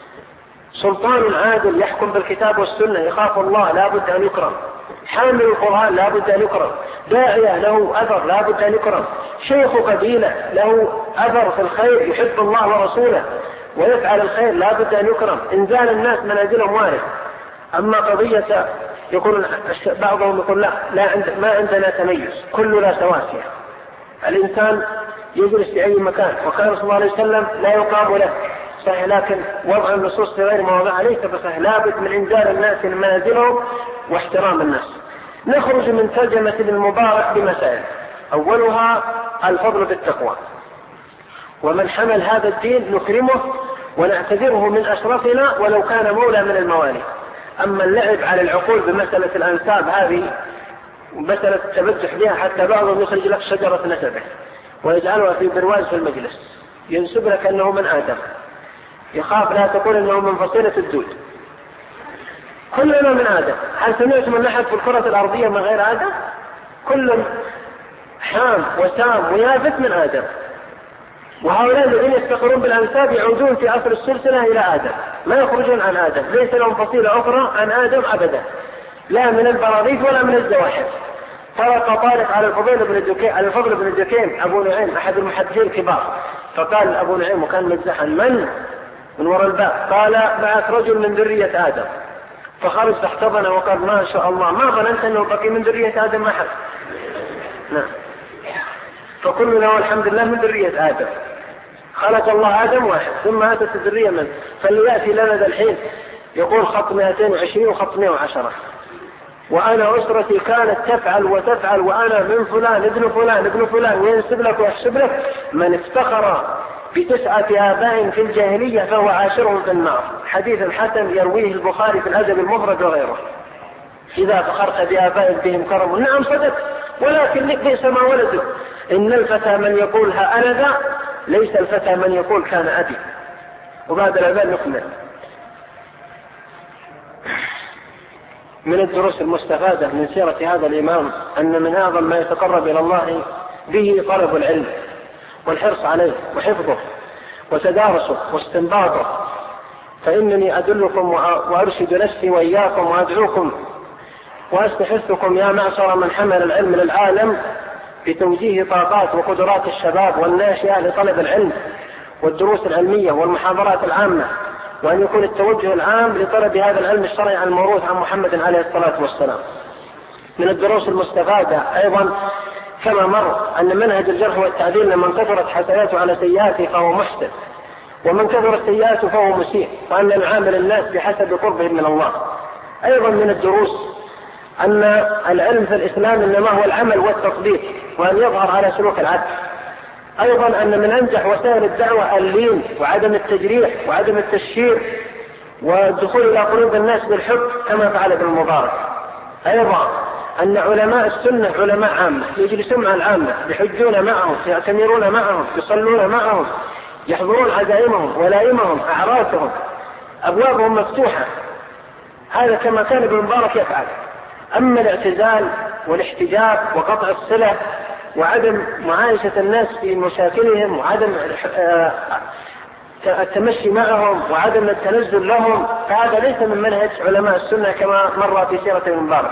سلطان عادل يحكم بالكتاب والسنة يخاف الله لا بد أن يكرم. حامل القرآن لا بد أن يكرم. داعية له أثر لا بد أن يكرم. شيخ قبيلة له أثر في الخير يحب الله ورسوله ويفعل الخير لا بد أن يكرم. إنزال الناس منازلهم وارد. أما قضية يقول بعضهم يقول لا, لا عند ما عندنا تميز، كلنا سواسية، الإنسان يجلس في أي مكان، وكان صلى الله عليه وسلم لا يقام له صحيح، لكن وضع النصوص في غير مواضعها ليس بصحيح، لابد من إنزال الناس منازلهم واحترام الناس. نخرج من ترجمة ابن المبارك بمسائل، أولها الفضل بالتقوى، ومن حمل هذا الدين نكرمه ونعتبره من أشرفنا ولو كان مولى من الموالي. أما اللعب على العقول بمسألة الأنساب هذه مسألة التبجح بها، حتى بعضهم يخرج لك شجرة نسبه ويجعلها في برواز في المجلس ينسب لك أنه من آدم، يخاف لا تقول أنه من فصيلة الدود. كلنا من آدم. هل سمعتم من أحد في الكرة الأرضية من غير آدم؟ كل حام وسام ويافت من آدم. وهؤلاء الذين يفتخرون بالأنساب يعودون في أصل السلسلة إلى آدم، ما يخرجون عن آدم، ليس لهم فصيلة أخرى عن آدم أبدا، لا من البراغيث ولا من الزواحف. طرق طارق على الفضل بن الدكين على الفضل بن الدكين أبو نعيم أحد المحدثين الكبار، فقال أبو نعيم وكان مزحا من من وراء الباب، قال معك رجل من ذرية آدم، فخرج فاحتضن وقال ما شاء الله ما ظننت أنه بقي من ذرية آدم أحد. نعم، فكلنا والحمد لله من ذرية آدم، خلق الله آدم واحد ثم أتت الذرية من، فليأتي لنا ذا الحين يقول خط مئتين وعشرين وخط مئة وعشرة، وأنا أسرتي كانت تفعل وتفعل وأنا من فلان ابن فلان ابن فلان، وينسب لك ويحسب لك. من افتخر بتسعة آباء في الجاهلية فهو عاشرهم في النار. حديث حسن يرويه البخاري في الأدب المفرد وغيره. إذا فخرت بآباء بهم كرم، نعم صدق، ولكن بئس ما ولدوا. إن الفتى من يقول ها أنا ذا، ليس الفتى من يقول كان أبي. وبعد الأذان نكمل. من الدروس المستفادة من سيرة هذا الإمام أن من أعظم ما يتقرب إلى الله به طلب العلم والحرص عليه وحفظه وتدارسه واستنباطه. فإنني أدلكم وأرشد نفسي وإياكم وأدعوكم وأستحثكم يا معشر من حمل العلم للعالم في توجيه طاقات وقدرات الشباب والناشئة لطلب العلم والدروس العلمية والمحاضرات العامة، وأن يكون التوجه العام لطلب هذا العلم الشرعي الموروث عن محمد عليه الصلاة والسلام. من الدروس المستفادة أيضا كما مر أن منهج الجرح والتعديل لمن كثرت حسناته على سيئاته فهو محسن، ومن كثرت سيئاته فهو مسيء، وأن نعامل الناس بحسب قربهم من الله. أيضا من الدروس أن العلم في الإسلام إنما هو العمل والتطبيق، وأن يظهر على سلوك العبد. أيضا أن من أنجح وسائل الدعوة اللين وعدم التجريح وعدم التشهير والدخول إلى قلوب الناس بالحب كما فعل ابن المبارك. أيضا أن علماء السنة علماء عامة يجلسون مع العامة، يحجون معهم، يعتمرون معهم، يصلون معهم، يحضرون عزائمهم ولائمهم أعراسهم، أبوابهم مفتوحة. هذا كما كان ابن المبارك يفعل. أما الاعتزال والاحتجاب وقطع الصلة وعدم معايشة الناس في مشاكلهم وعدم التمشي معهم وعدم التنزل لهم، فهذا ليس من منهج علماء السنة كما مر في سيرة ابن المبارك.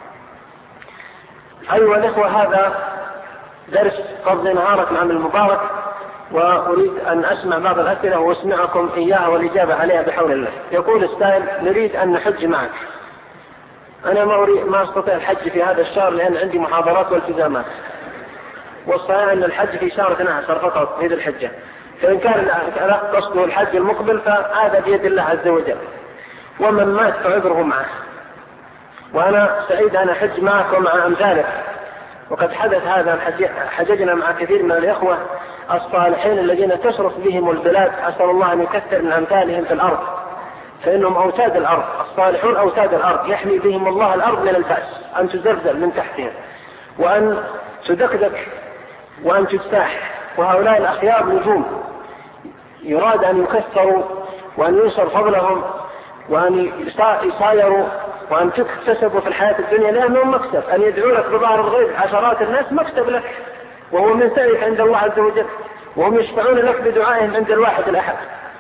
أيها الأخوة، هذا درس قضي نهارك مع ابن المبارك، وأريد أن أسمع بعض الأسئلة وأسمعكم إياها والإجابة عليها بحول الله. يقول السائل: نريد أن نحج معك. أنا ما أريد ما أستطيع الحج في هذا الشهر لأن عندي محاضرات والتزامات، والصحيح أن الحج في شهر اثنا عشر فقط في ذي الحجة، فإن كان قصده الحج المقبل فهذا بيد الله عز وجل، ومن مات فعذره معه. وأنا سعيد أن أحج معك ومع أمثالك، وقد حدث هذا، حججنا مع كثير من الإخوة الصالحين الذين تشرف بهم البلاد، أسأل الله أن يكثر من أمثالهم في الأرض، فإنهم أوتاد الأرض، الصالحون أوتاد الأرض، يحمي بهم الله الأرض من البأس، أن تزلزل من تحتهم وأن تدكدك وأن تجتاح. وهؤلاء الأخيار نجوم يراد أن يكثروا وأن ينشر فضلهم وأن يصايروا وأن تكتسبوا في الحياة الدنيا، لأنهم مكسب. أن يدعو لك بظهر الغيب عشرات الناس مكسب لك، وهو من سعيك عند الله عز وجل، وهم يشفعون لك بدعائهم عند الواحد الأحد.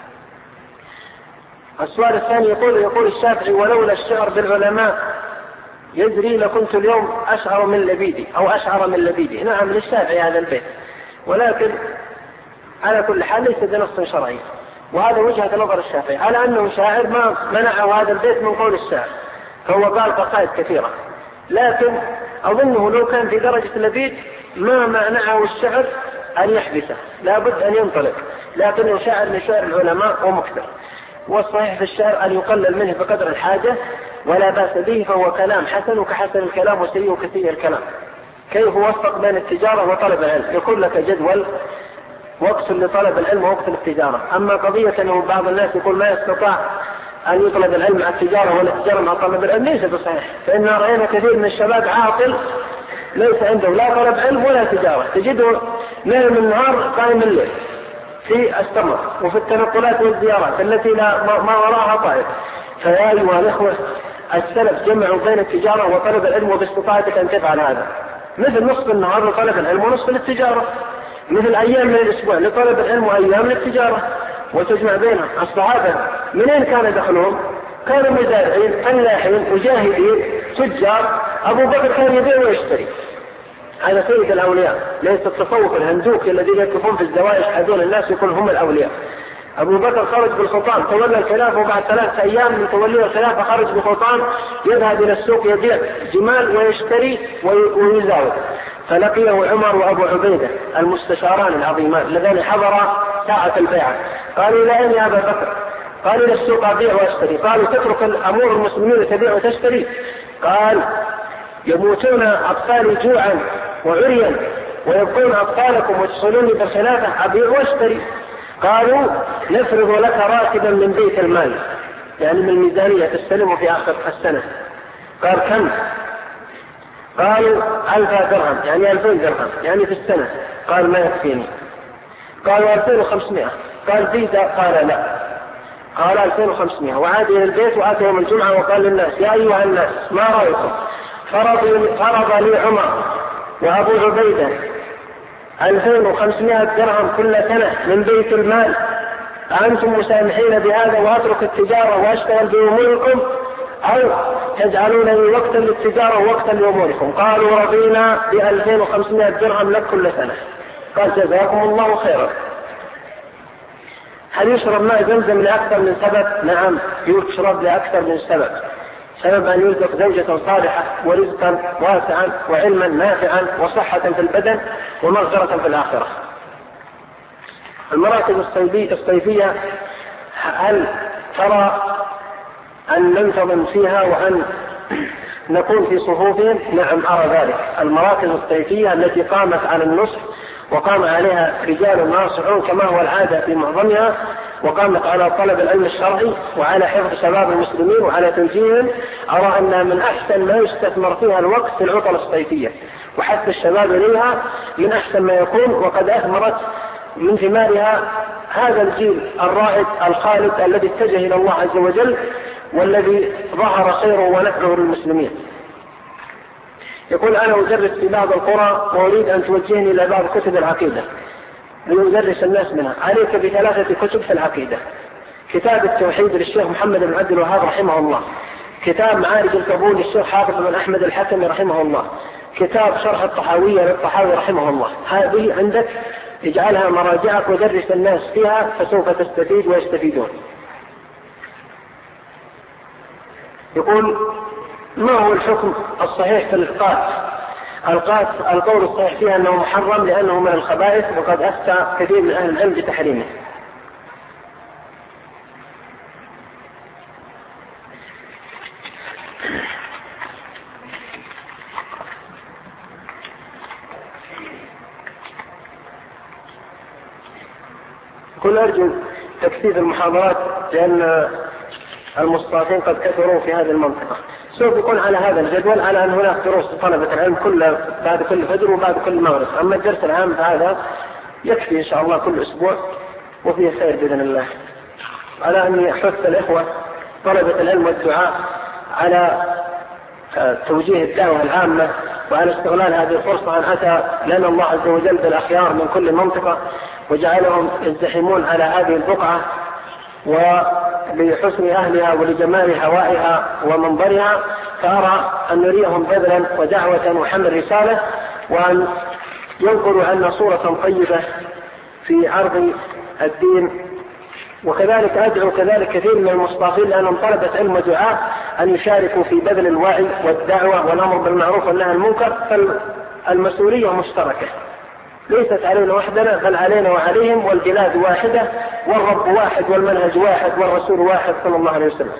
السؤال الثاني يقول يقول الشافعي: ولولا الشعر بالعلماء يجري لكنت اليوم أشعر من لبيدي أو أشعر من لبيدي. نعم، للشافعي هذا البيت، ولكن على كل حال ليس بنص شرعي، وهذا وجهة نظر الشافعي على أنه شاعر ما منعه هذا البيت من قول الشاعر، فهو قال قصائد كثيرة، لكن أظنه لو كان في درجة لبيد ما منعه الشعر أن يحبسه، لابد أن ينطلق، لكنه شاعر من شعر العلماء ومكثر. والصحيح في الشعر أن يقلل منه بقدر الحاجة ولا بأس به، فهو كلام حسن وكحسن الكلام وسيء وكسيء الكلام. كيف وفق بين التجارة وطلب العلم؟ يكون لك جدول وقت لطلب العلم ووقت التجارة. أما قضية أنه بعض الناس يقول ما يستطاع أن يطلب العلم مع التجارة ولا التجارة مع طلب العلم، ليس بصحيح، فإننا رأينا كثير من الشباب عاقل ليس عنده لا طلب علم ولا تجارة، تجده نائم النهار قائم الليل في السمر وفي التنقلات والزيارات التي لا ما وراءها طائر. فيا أيها الأخوة، السلف جمعوا بين التجارة وطلب العلم، وباستطاعتك أن تفعل هذا، مثل نصف النهار لطلب العلم ونصف للتجارة، مثل أيام من الأسبوع لطلب العلم وأيام للتجارة، وتجمع بينها. الصحابة منين كان دخلهم؟ كانوا مزارعين، فلاحين، مجاهدين، تجار. أبو بكر كان يبيع ويشتري، هذا سيد الأولياء، ليس التصوف الهندوكي الذي يكفون في الزواج حذون الناس يكون هم الأولياء. أبو بكر خرج بالخطام، تولى الخلافة، وبعد ثلاثة أيام من توليه الخلافة خرج بالخطام يذهب إلى السوق يبيع جمال ويشتري ويزاوج، فلقيه عمر وأبو عبيدة المستشاران العظيمان اللذان حضرا ساعة البيعة. قالوا: إلى أين يا أبا بكر؟ قال: إلى السوق أبيع وأشتري. قالوا: تترك الأمور المسلمين تبيع وتشتري؟ قال: يموتون أطفالي جوعا وعريا ويبقون أطفالكم وتصلوني بالخلافة، أبيع واشتري. قالوا: نفرض لك راتبا من بيت المال، يعني من الميزانية تستلمه في آخر السنة. قال: كم؟ قالوا: ألف درهم، يعني ألفين درهم يعني في السنة. قال: ما يكفيني. قالوا: ألفين وخمسمائة. قال: زيد. قال: لا. قال: ألفين وخمسمائة. وعاد إلى البيت وآتى يوم الجمعة وقال للناس: يا أيها الناس، ما رأيكم؟ فرض لي عمر وأبو عبيدة ألفين وخمسمائة درهم كل سنة من بيت المال، أنتم مسامحين بهذا وأترك التجارة وأشتغل بأموركم؟ أو تجعلون لي وقتا للتجارة ووقتا لأموركم. قالوا رضينا بألفين وخمسمائة درهم لك كل سنة. قال جزاكم الله خيرا. هل يشرب ماء زمزم لأكثر من سبب؟ نعم يشرب لأكثر من سبب. سبب أن يرزق زوجة صالحة ورزقا واسعا وعلما نافعا وصحة في البدن ومغفرة في الآخرة. المراكز الصيفية هل ترى أن ننتظم فيها وأن نكون في صفوفهم؟ نعم أرى ذلك. المراكز الصيفية التي قامت على النصح وقام عليها رجال ناصحون كما هو العادة في معظمها، وقامت على طلب العلم الشرعي وعلى حفظ شباب المسلمين وعلى توجيههم، أرى أن من أحسن ما يستثمر فيها الوقت في العطل الصيفية وحث الشباب إليها من أحسن ما يكون، وقد أثمرت من ثمارها هذا الجيل الرائد الخالد الذي اتجه إلى الله عز وجل والذي ظهر خيره ونفعه للمسلمين. يقول أنا أدرس في بعض القرى وأريد أن توجهني إلى بعض كتب العقيدة ليدرس الناس منها. عليك بثلاثة كتب في العقيدة: كتاب التوحيد للشيخ محمد بن عبد الوهاب رحمه الله، كتاب معارج القبول للشيخ حافظ بن أحمد الحكمي رحمه الله، كتاب شرح الطحاوية للطحاوي رحمه الله. هذه عندك اجعلها مراجعك ودرس الناس فيها فسوف تستفيد ويستفيدون. يقول ما هو الحكم الصحيح في القات؟ القات القول الصحيح فيها أنه محرم لأنه من الخبائث، وقد أفتى كثير من أهل العلم بتحريمه. يقول أرجو تكثيف المحاضرات لأن المستضيفين قد كثروا في هذه المنطقة. سوف يكون على هذا الجدول على أن هناك دروس طلبة العلم كل بعد كل فجر وبعد كل مغرب. أما الدرس العام هذا يكفي إن شاء الله كل أسبوع وفيه خير بإذن الله. على أن يحث الإخوة طلبة العلم والدعاء على توجيه الدعوة العامة وعلى استغلال هذه الفرصة أن أتى لنا الله عز وجل بالأخيار من كل منطقة وجعلهم يزدحمون على هذه البقعة، ولحسن أهلها ولجمال هوائها ومنظرها، فأرى أن نريهم بذلا ودعوة وحمل رسالة، وأن ينقلوا عنا صورة طيبة في عرض الدين. وكذلك أدعو كذلك كثير من المستضيفين لأنهم طلبة علم ودعاء أن يشاركوا في بذل الوعي والدعوة والأمر بالمعروف والنهي عن المنكر، فالمسؤولية مشتركة ليست علينا وحدنا بل علينا وعليهم، والبلاد واحدة والرب واحد والمنهج واحد والرسول واحد صلى الله عليه وسلم.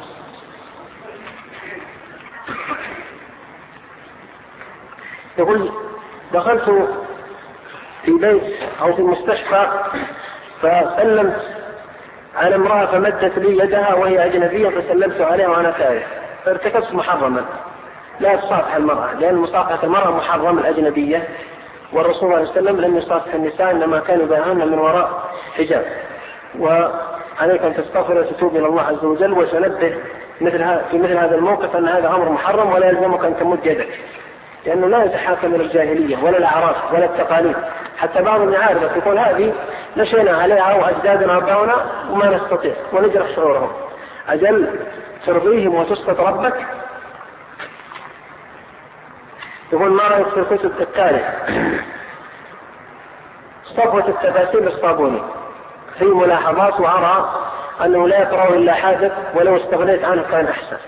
يقول دخلت في بيت أو في مستشفى فسلمت على امرأة فمدت لي يدها وهي أجنبية فسلمت عليها وأنا كاره، فارتكبت محرما. لا تصافح المرأة لأن مصافحة المرأة محرم الأجنبية، والرسول صلى الله عليه وسلم لم يصافح النساء إنما كان يباهن من وراء حجاب. وعليك أن تستغفر وتتوب إلى الله عز وجل وتنبه مثل في مثل هذا الموقف أن هذا أمر محرم ولا يلزمك أن تمد يدك، لأنه لا يتحاكم إلى الجاهلية ولا الأعراف ولا التقاليد. حتى بعض المعارضة يقول هذه نشينا عليها وأجدادنا ربنا وما نستطيع ونجرح شعورهم. أجل ترضيهم وتسقط ربك. يقول ما رأيك في الكتب التالي؟ صفوة التفاسير الصابوني في ملاحظات، وأرى أنه لا يقرأه إلا حاجة ولو استغنيت عنه كان أحسن.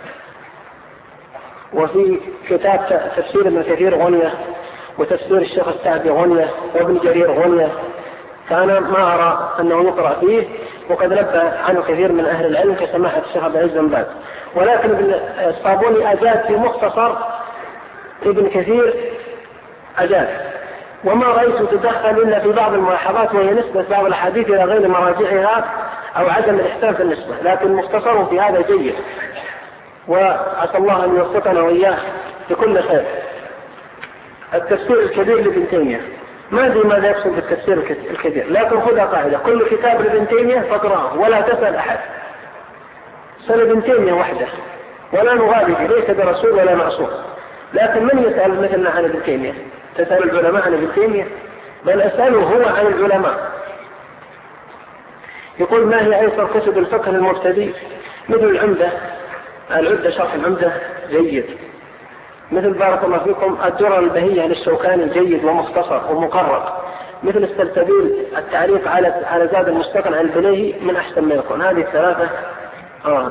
وفي كتاب تفسير ابن كثير غنية، وتفسير الشيخ السعدي غنية، وابن جرير غنية، فأنا ما أرى أنه يقرأ فيه، وقد نبه عنه كثير من أهل العلم كسماحة الشيخ عبد العزيز بن باز. ولكن ابن الصابوني أجاد في مختصر ابن كثير أجاد، وما رأيت تدخل إلا في بعض الملاحظات وهي نسبة بعض الأحاديث إلى غير مراجعها أو عدم الإحسان في النسبة، لكن مختصره في هذا جيد، وعسى الله أن يوفقنا وإياه بكل خير. التفسير الكبير لابن تيمية، ما أدري ماذا يقصد بالتفسير الكبير، لكن خذها قاعدة: كل كتاب لابن تيمية فاقرأه ولا تسأل أحد، سأل ابن تيمية وحده ولا نغالي، ليس برسول ولا معصوم. لكن من يسأل مثلنا عن ابن تيمية؟ تسأل العلماء عن ابن تيمية؟ بل أسأله هو عن العلماء. يقول ما هي أيسر كتب الفقه المبتدئ؟ مثل العمدة العدة شرح العمدة جيد، مثل بارك الله فيكم الدرر البهية للشوكاني جيد ومختصر ومقرر، مثل السلسبيل التعليق على على زاد المستقنع البليهي من أحسن ما يكون. هذه الثلاثة آه.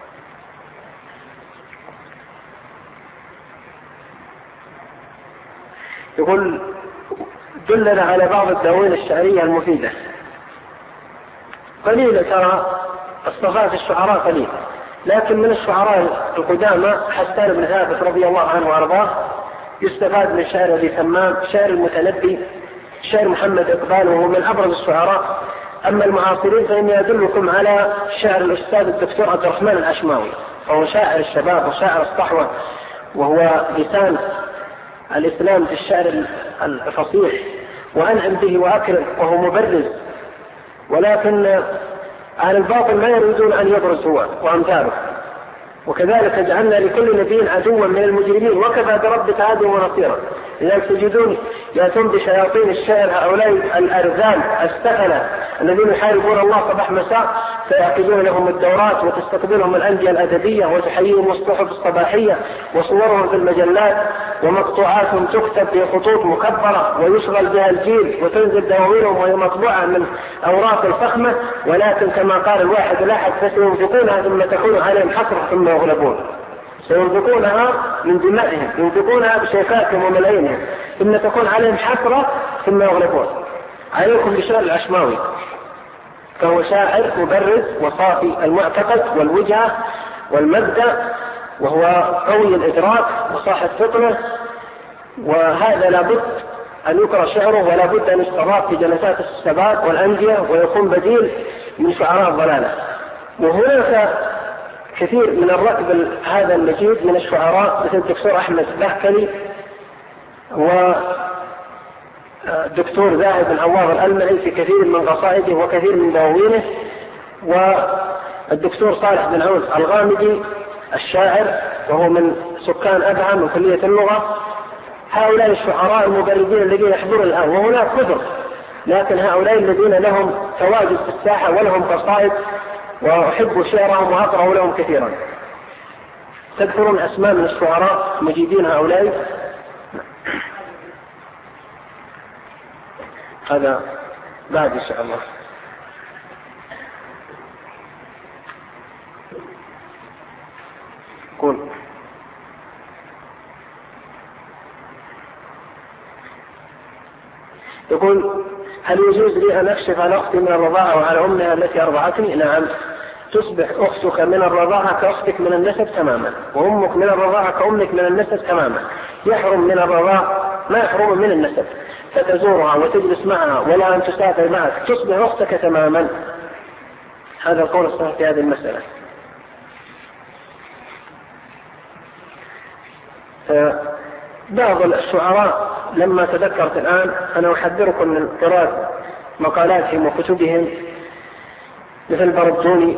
يقول دلنا على بعض الدواوين الشعرية المفيدة. قليل ترى الصفاء في الشعراء قليل، لكن من الشعراء القدامى حسان بن ثابت رضي الله عنه وارضاه يستفاد من شعر ابي تمام، شعر المتنبي، شعر محمد اقبال وهو من ابرز الشعراء. اما المعاصرين فاني ادلكم على شعر الاستاذ الدكتور عبد الرحمن العشماوي، فهو شاعر الشباب وشاعر الصحوة، وهو لسان الاسلام في الشعر الفصيح، وانعم به واكرم، وهو مبرز، ولكن أهل الباطل ما يريدون أن يبرز هو وأمثاله. وكذلك جعلنا لكل نبي عدوا من المجرمين وكفى بربك عدوا ونصيرا. لذلك تجدون يأتون بشياطين الشعر هؤلاء الأرذال السفلة الذين يحاربون الله صباح مساء، فيعقدون لهم الدورات وتستقبلهم الأندية الأدبية وتحييهم الصحف الصباحية وصورهم في المجلات ومقطوعاتهم تكتب بخطوط مكبرة ويشغل بها الجيل وتنزل دواوينهم وهي مطبوعة من أوراق الفخمة، ولكن كما قال الواحد الأحد فسينفقونها ثم تكون عليهم حسرة ثم يغلبون. سينفقونها من دمائهم، ينفقونها بشوكاتهم وملايينهم ثم تكون عليهم حسرة ثم يغلبون. عليكم بشعر العشماوي، فهو شاعر مبرز وصافي المعتقد والوجهة والمبدأ، وهو قوي الإدراك وصاحب فطنة، وهذا لابد أن يقرأ شعره ولا بد أن يستضاف في جلسات الشباب والأندية ويكون بديل من شعراء الضلالة. وهناك كثير من الركب هذا المجيد من الشعراء مثل الدكتور أحمد بهكلي ودكتور ذاهب بن عوار الألمعي في كثير من قصائده وكثير من دواوينه، والدكتور صالح بن عون الغامدي الشاعر وهو من سكان أبهم وكلية اللغة. هؤلاء الشعراء المبرزين الذين يحضرون الآن، وهناك كثر، لكن هؤلاء الذين لهم تواجد في الساحة ولهم قصائد وأحب شعرهم وأقرأ لهم كثيرا. تذكرون أسماء من الشعراء مجيدين هؤلاء؟ هذا بعد إن شاء الله. قول. يقول هل يجوز لي أن أكشف عن أختي من الرضاعة وعلى أمها التي أرضعتني؟ نعم، تصبح أختك من الرضاعة كأختك من النسب تماما، وأمك من الرضاعة كأمك من النسب تماما. يحرم من الرضاعة ما يحرم من النسب، فتزورها وتجلس معها ولا أن تسافر معك، تصبح أختك تماما. هذا القول الصحيح في هذه المسألة. بعض الشعراء لما تذكرت الآن أنا أحذركم من قراءة مقالاتهم وكتبهم، مثل بربزوني،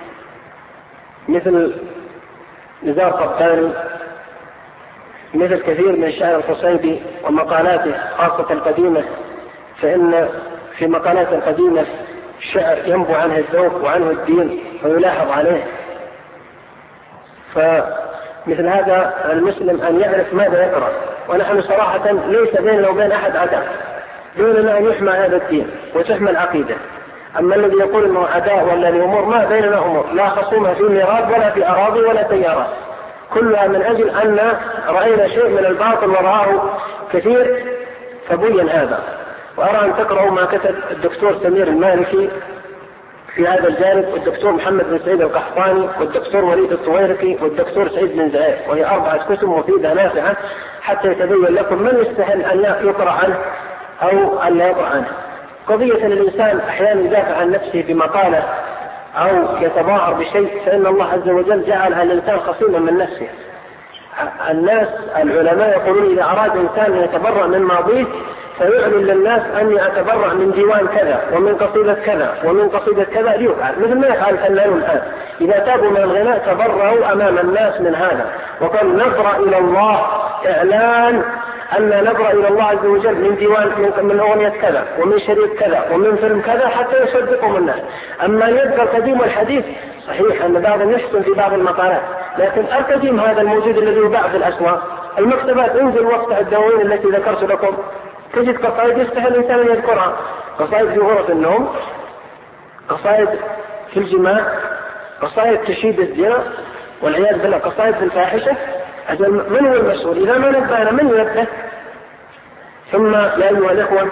مثل نزار قبطاني، مثل كثير من الشاعر القصيبي ومقالاته خاصة القديمة، فإن في مقالات القديمة الشعر ينبو عنه الذوق وعنه الدين ويلاحظ عليه. فمثل هذا المسلم أن يعرف ماذا يقرأ، ونحن صراحة ليس بيننا وبين أحد عداء، دوننا أن يحمى هذا الدين وتحمى العقيدة. أما الذي يقول أنه عداء ولا الأمور، ما بيننا أمور، لا خصومة في ميراث ولا في أراضي ولا سيارات، كلها من أجل أن رأينا شيء من الباطل ورآه كثير فبين هذا. وأرى أن تقرأوا ما كتب الدكتور سمير المالكي في هذا الجانب، والدكتور محمد بن سعيد القحطاني، والدكتور وليد الطويركي، والدكتور سعيد بن زعير، وهي أربعة كتب مفيدة نافعة حتى يتبين لكم من يستحل أن يقرأ عنه أو أن لا يقرأ عنه. قضية الإنسان أحيانا يدافع عن نفسه بمقالة أو يتظاهر بشيء، فإن الله عز وجل جعل الإنسان خصيما من نفسه. الناس العلماء يقولون إذا أراد إنسان أن يتبرأ من ماضيه فيعلن للناس أني أتبرأ من ديوان كذا ومن قصيدة كذا ومن قصيدة كذا ليفعل، مثل ما يفعل الفنانون الآن إذا تابوا من الغناء تبرأوا أمام الناس من هذا، وقال نبرأ إلى الله، إعلان أن نبرأ إلى الله عز وجل من ديوان من, من أغنية كذا ومن شريط كذا ومن فيلم كذا حتى يصدقهم الناس. أما يبقى القديم والحديث صحيح أن بعضهم يحسن في بعض المقالات، لكن القديم هذا الموجود الذي يباع في الأسواق، المكتبات، انزل وافتح الدواوين التي ذكرت لكم تجد قصائد يستحيل الإنسان أن يذكرها، قصائد في غرف النوم، قصائد في الجماع، قصائد تشيد الزنا والعياذ بالله، قصائد في الفاحشة. من هو المسؤول؟ إذا ما نبهنا من ينبه؟ ثم يا أيها الإخوة،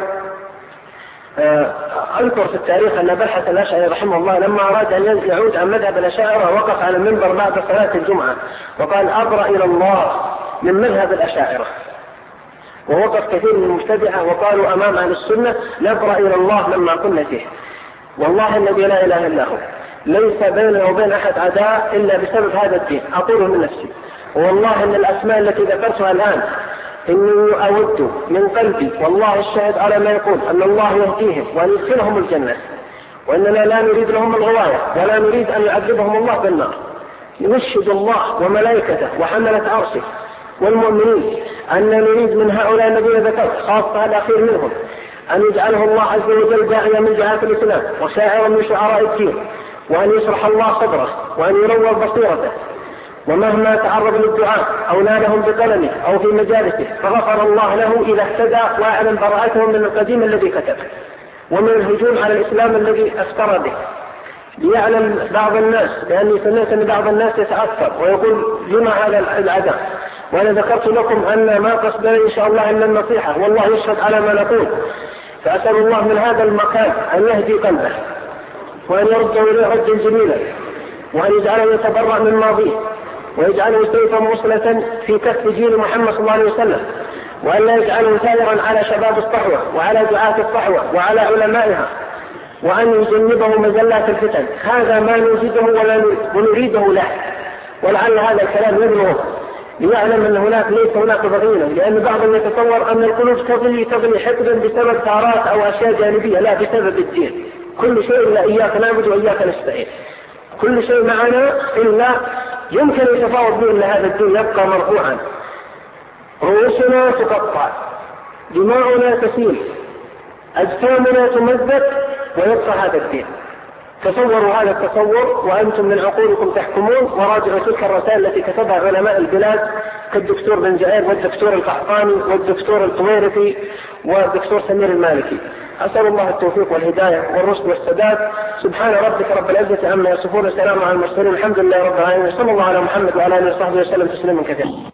أذكر في التاريخ أن بلحة الأشعري رحمه الله لما أراد أن يعود عن مذهب الأشاعرة وقف على المنبر بعد صلاة الجمعة وقال أبرأ إلى الله من مذهب الأشاعرة. ووقف كثير من المبتدعة وقالوا أمام أهل السنة نبرأ إلى الله مما كنا فيه. والله الذي لا إله إلا هو ليس بينه وبين أحد عداء إلا بسبب هذا الدين، أقوله من نفسي. والله أن الأسماء التي ذكرتها الآن إني أود من قلبي والله الشاهد على ما يقول أن الله يهديهم وأن يدخلهم الجنة، وإننا لا نريد لهم الغواية ولا نريد أن يعذبهم الله بالنار. نشهد الله وملائكته وحملة عرشه والمؤمنين أن نريد من هؤلاء الذين ذكرت خاصة الأخير منهم أن يجعله الله عز وجل داعيا من دعاة الإسلام وشاعرا من شعراء الدين، وأن يشرح الله صدره وأن ينور بصيرته، ومهما تعرض للدعاء أو نالهم بقلمه أو في مجالسه فغفر الله له إذا اهتدى وأعلم براءته من القديم الذي كتب ومن الهجوم على الإسلام الذي أفترى به. ليعلم بعض الناس، لأني سمعت أن بعض الناس يتأثر ويقول لما هذا العداء، وأنا ذكرت لكم أن ما قصدنا إن شاء الله إلا النصيحة والله يشهد على ما نقول. فأسأل الله من هذا المكان أن يهدي قلبه وأن يرده إليه ردا جميلا، وأن يجعله يتبرأ من ماضيه، ويجعله سيفا مصلة في كف جيل محمد صلى الله عليه وسلم، وأن لا يجعله ثائرا على شباب الصحوة وعلى دعاة الصحوة وعلى علمائها، وأن يجنبه مزلات الفتن. هذا ما نوجده ولا نريده له، ولعل هذا الكلام يبلغه ليعلم أن هناك ليس هناك بغينا، لأن بعضهم يتصور أن القلوب تغلي تغلي حقدا بسبب ثارات أو أشياء جانبية، لا، بسبب الدين. كل شيء إلا إياك نعبد وإياك نستعين، كل شيء معنا إلا يمكن يتفاوض به إلا هذا الدين يبقى مرفوعا. رؤوسنا تقطع، دماؤنا تسيل، أجسامنا تمزق، ويبقى هذا الدين. تصوروا هذا التصور وأنتم من عقولكم تحكمون، وراجعوا تلك الرسائل التي كتبها علماء البلاد كالدكتور بن زائر والدكتور القحطاني والدكتور الطويرفي والدكتور سمير المالكي. أسأل الله التوفيق والهداية والرشد والسداد. سبحان ربك رب العزة عما يصفون، السلام على المرسلين، الحمد لله رب العالمين، صلى الله على محمد وعلى آله وصحبه وسلم تسليما كثيرا.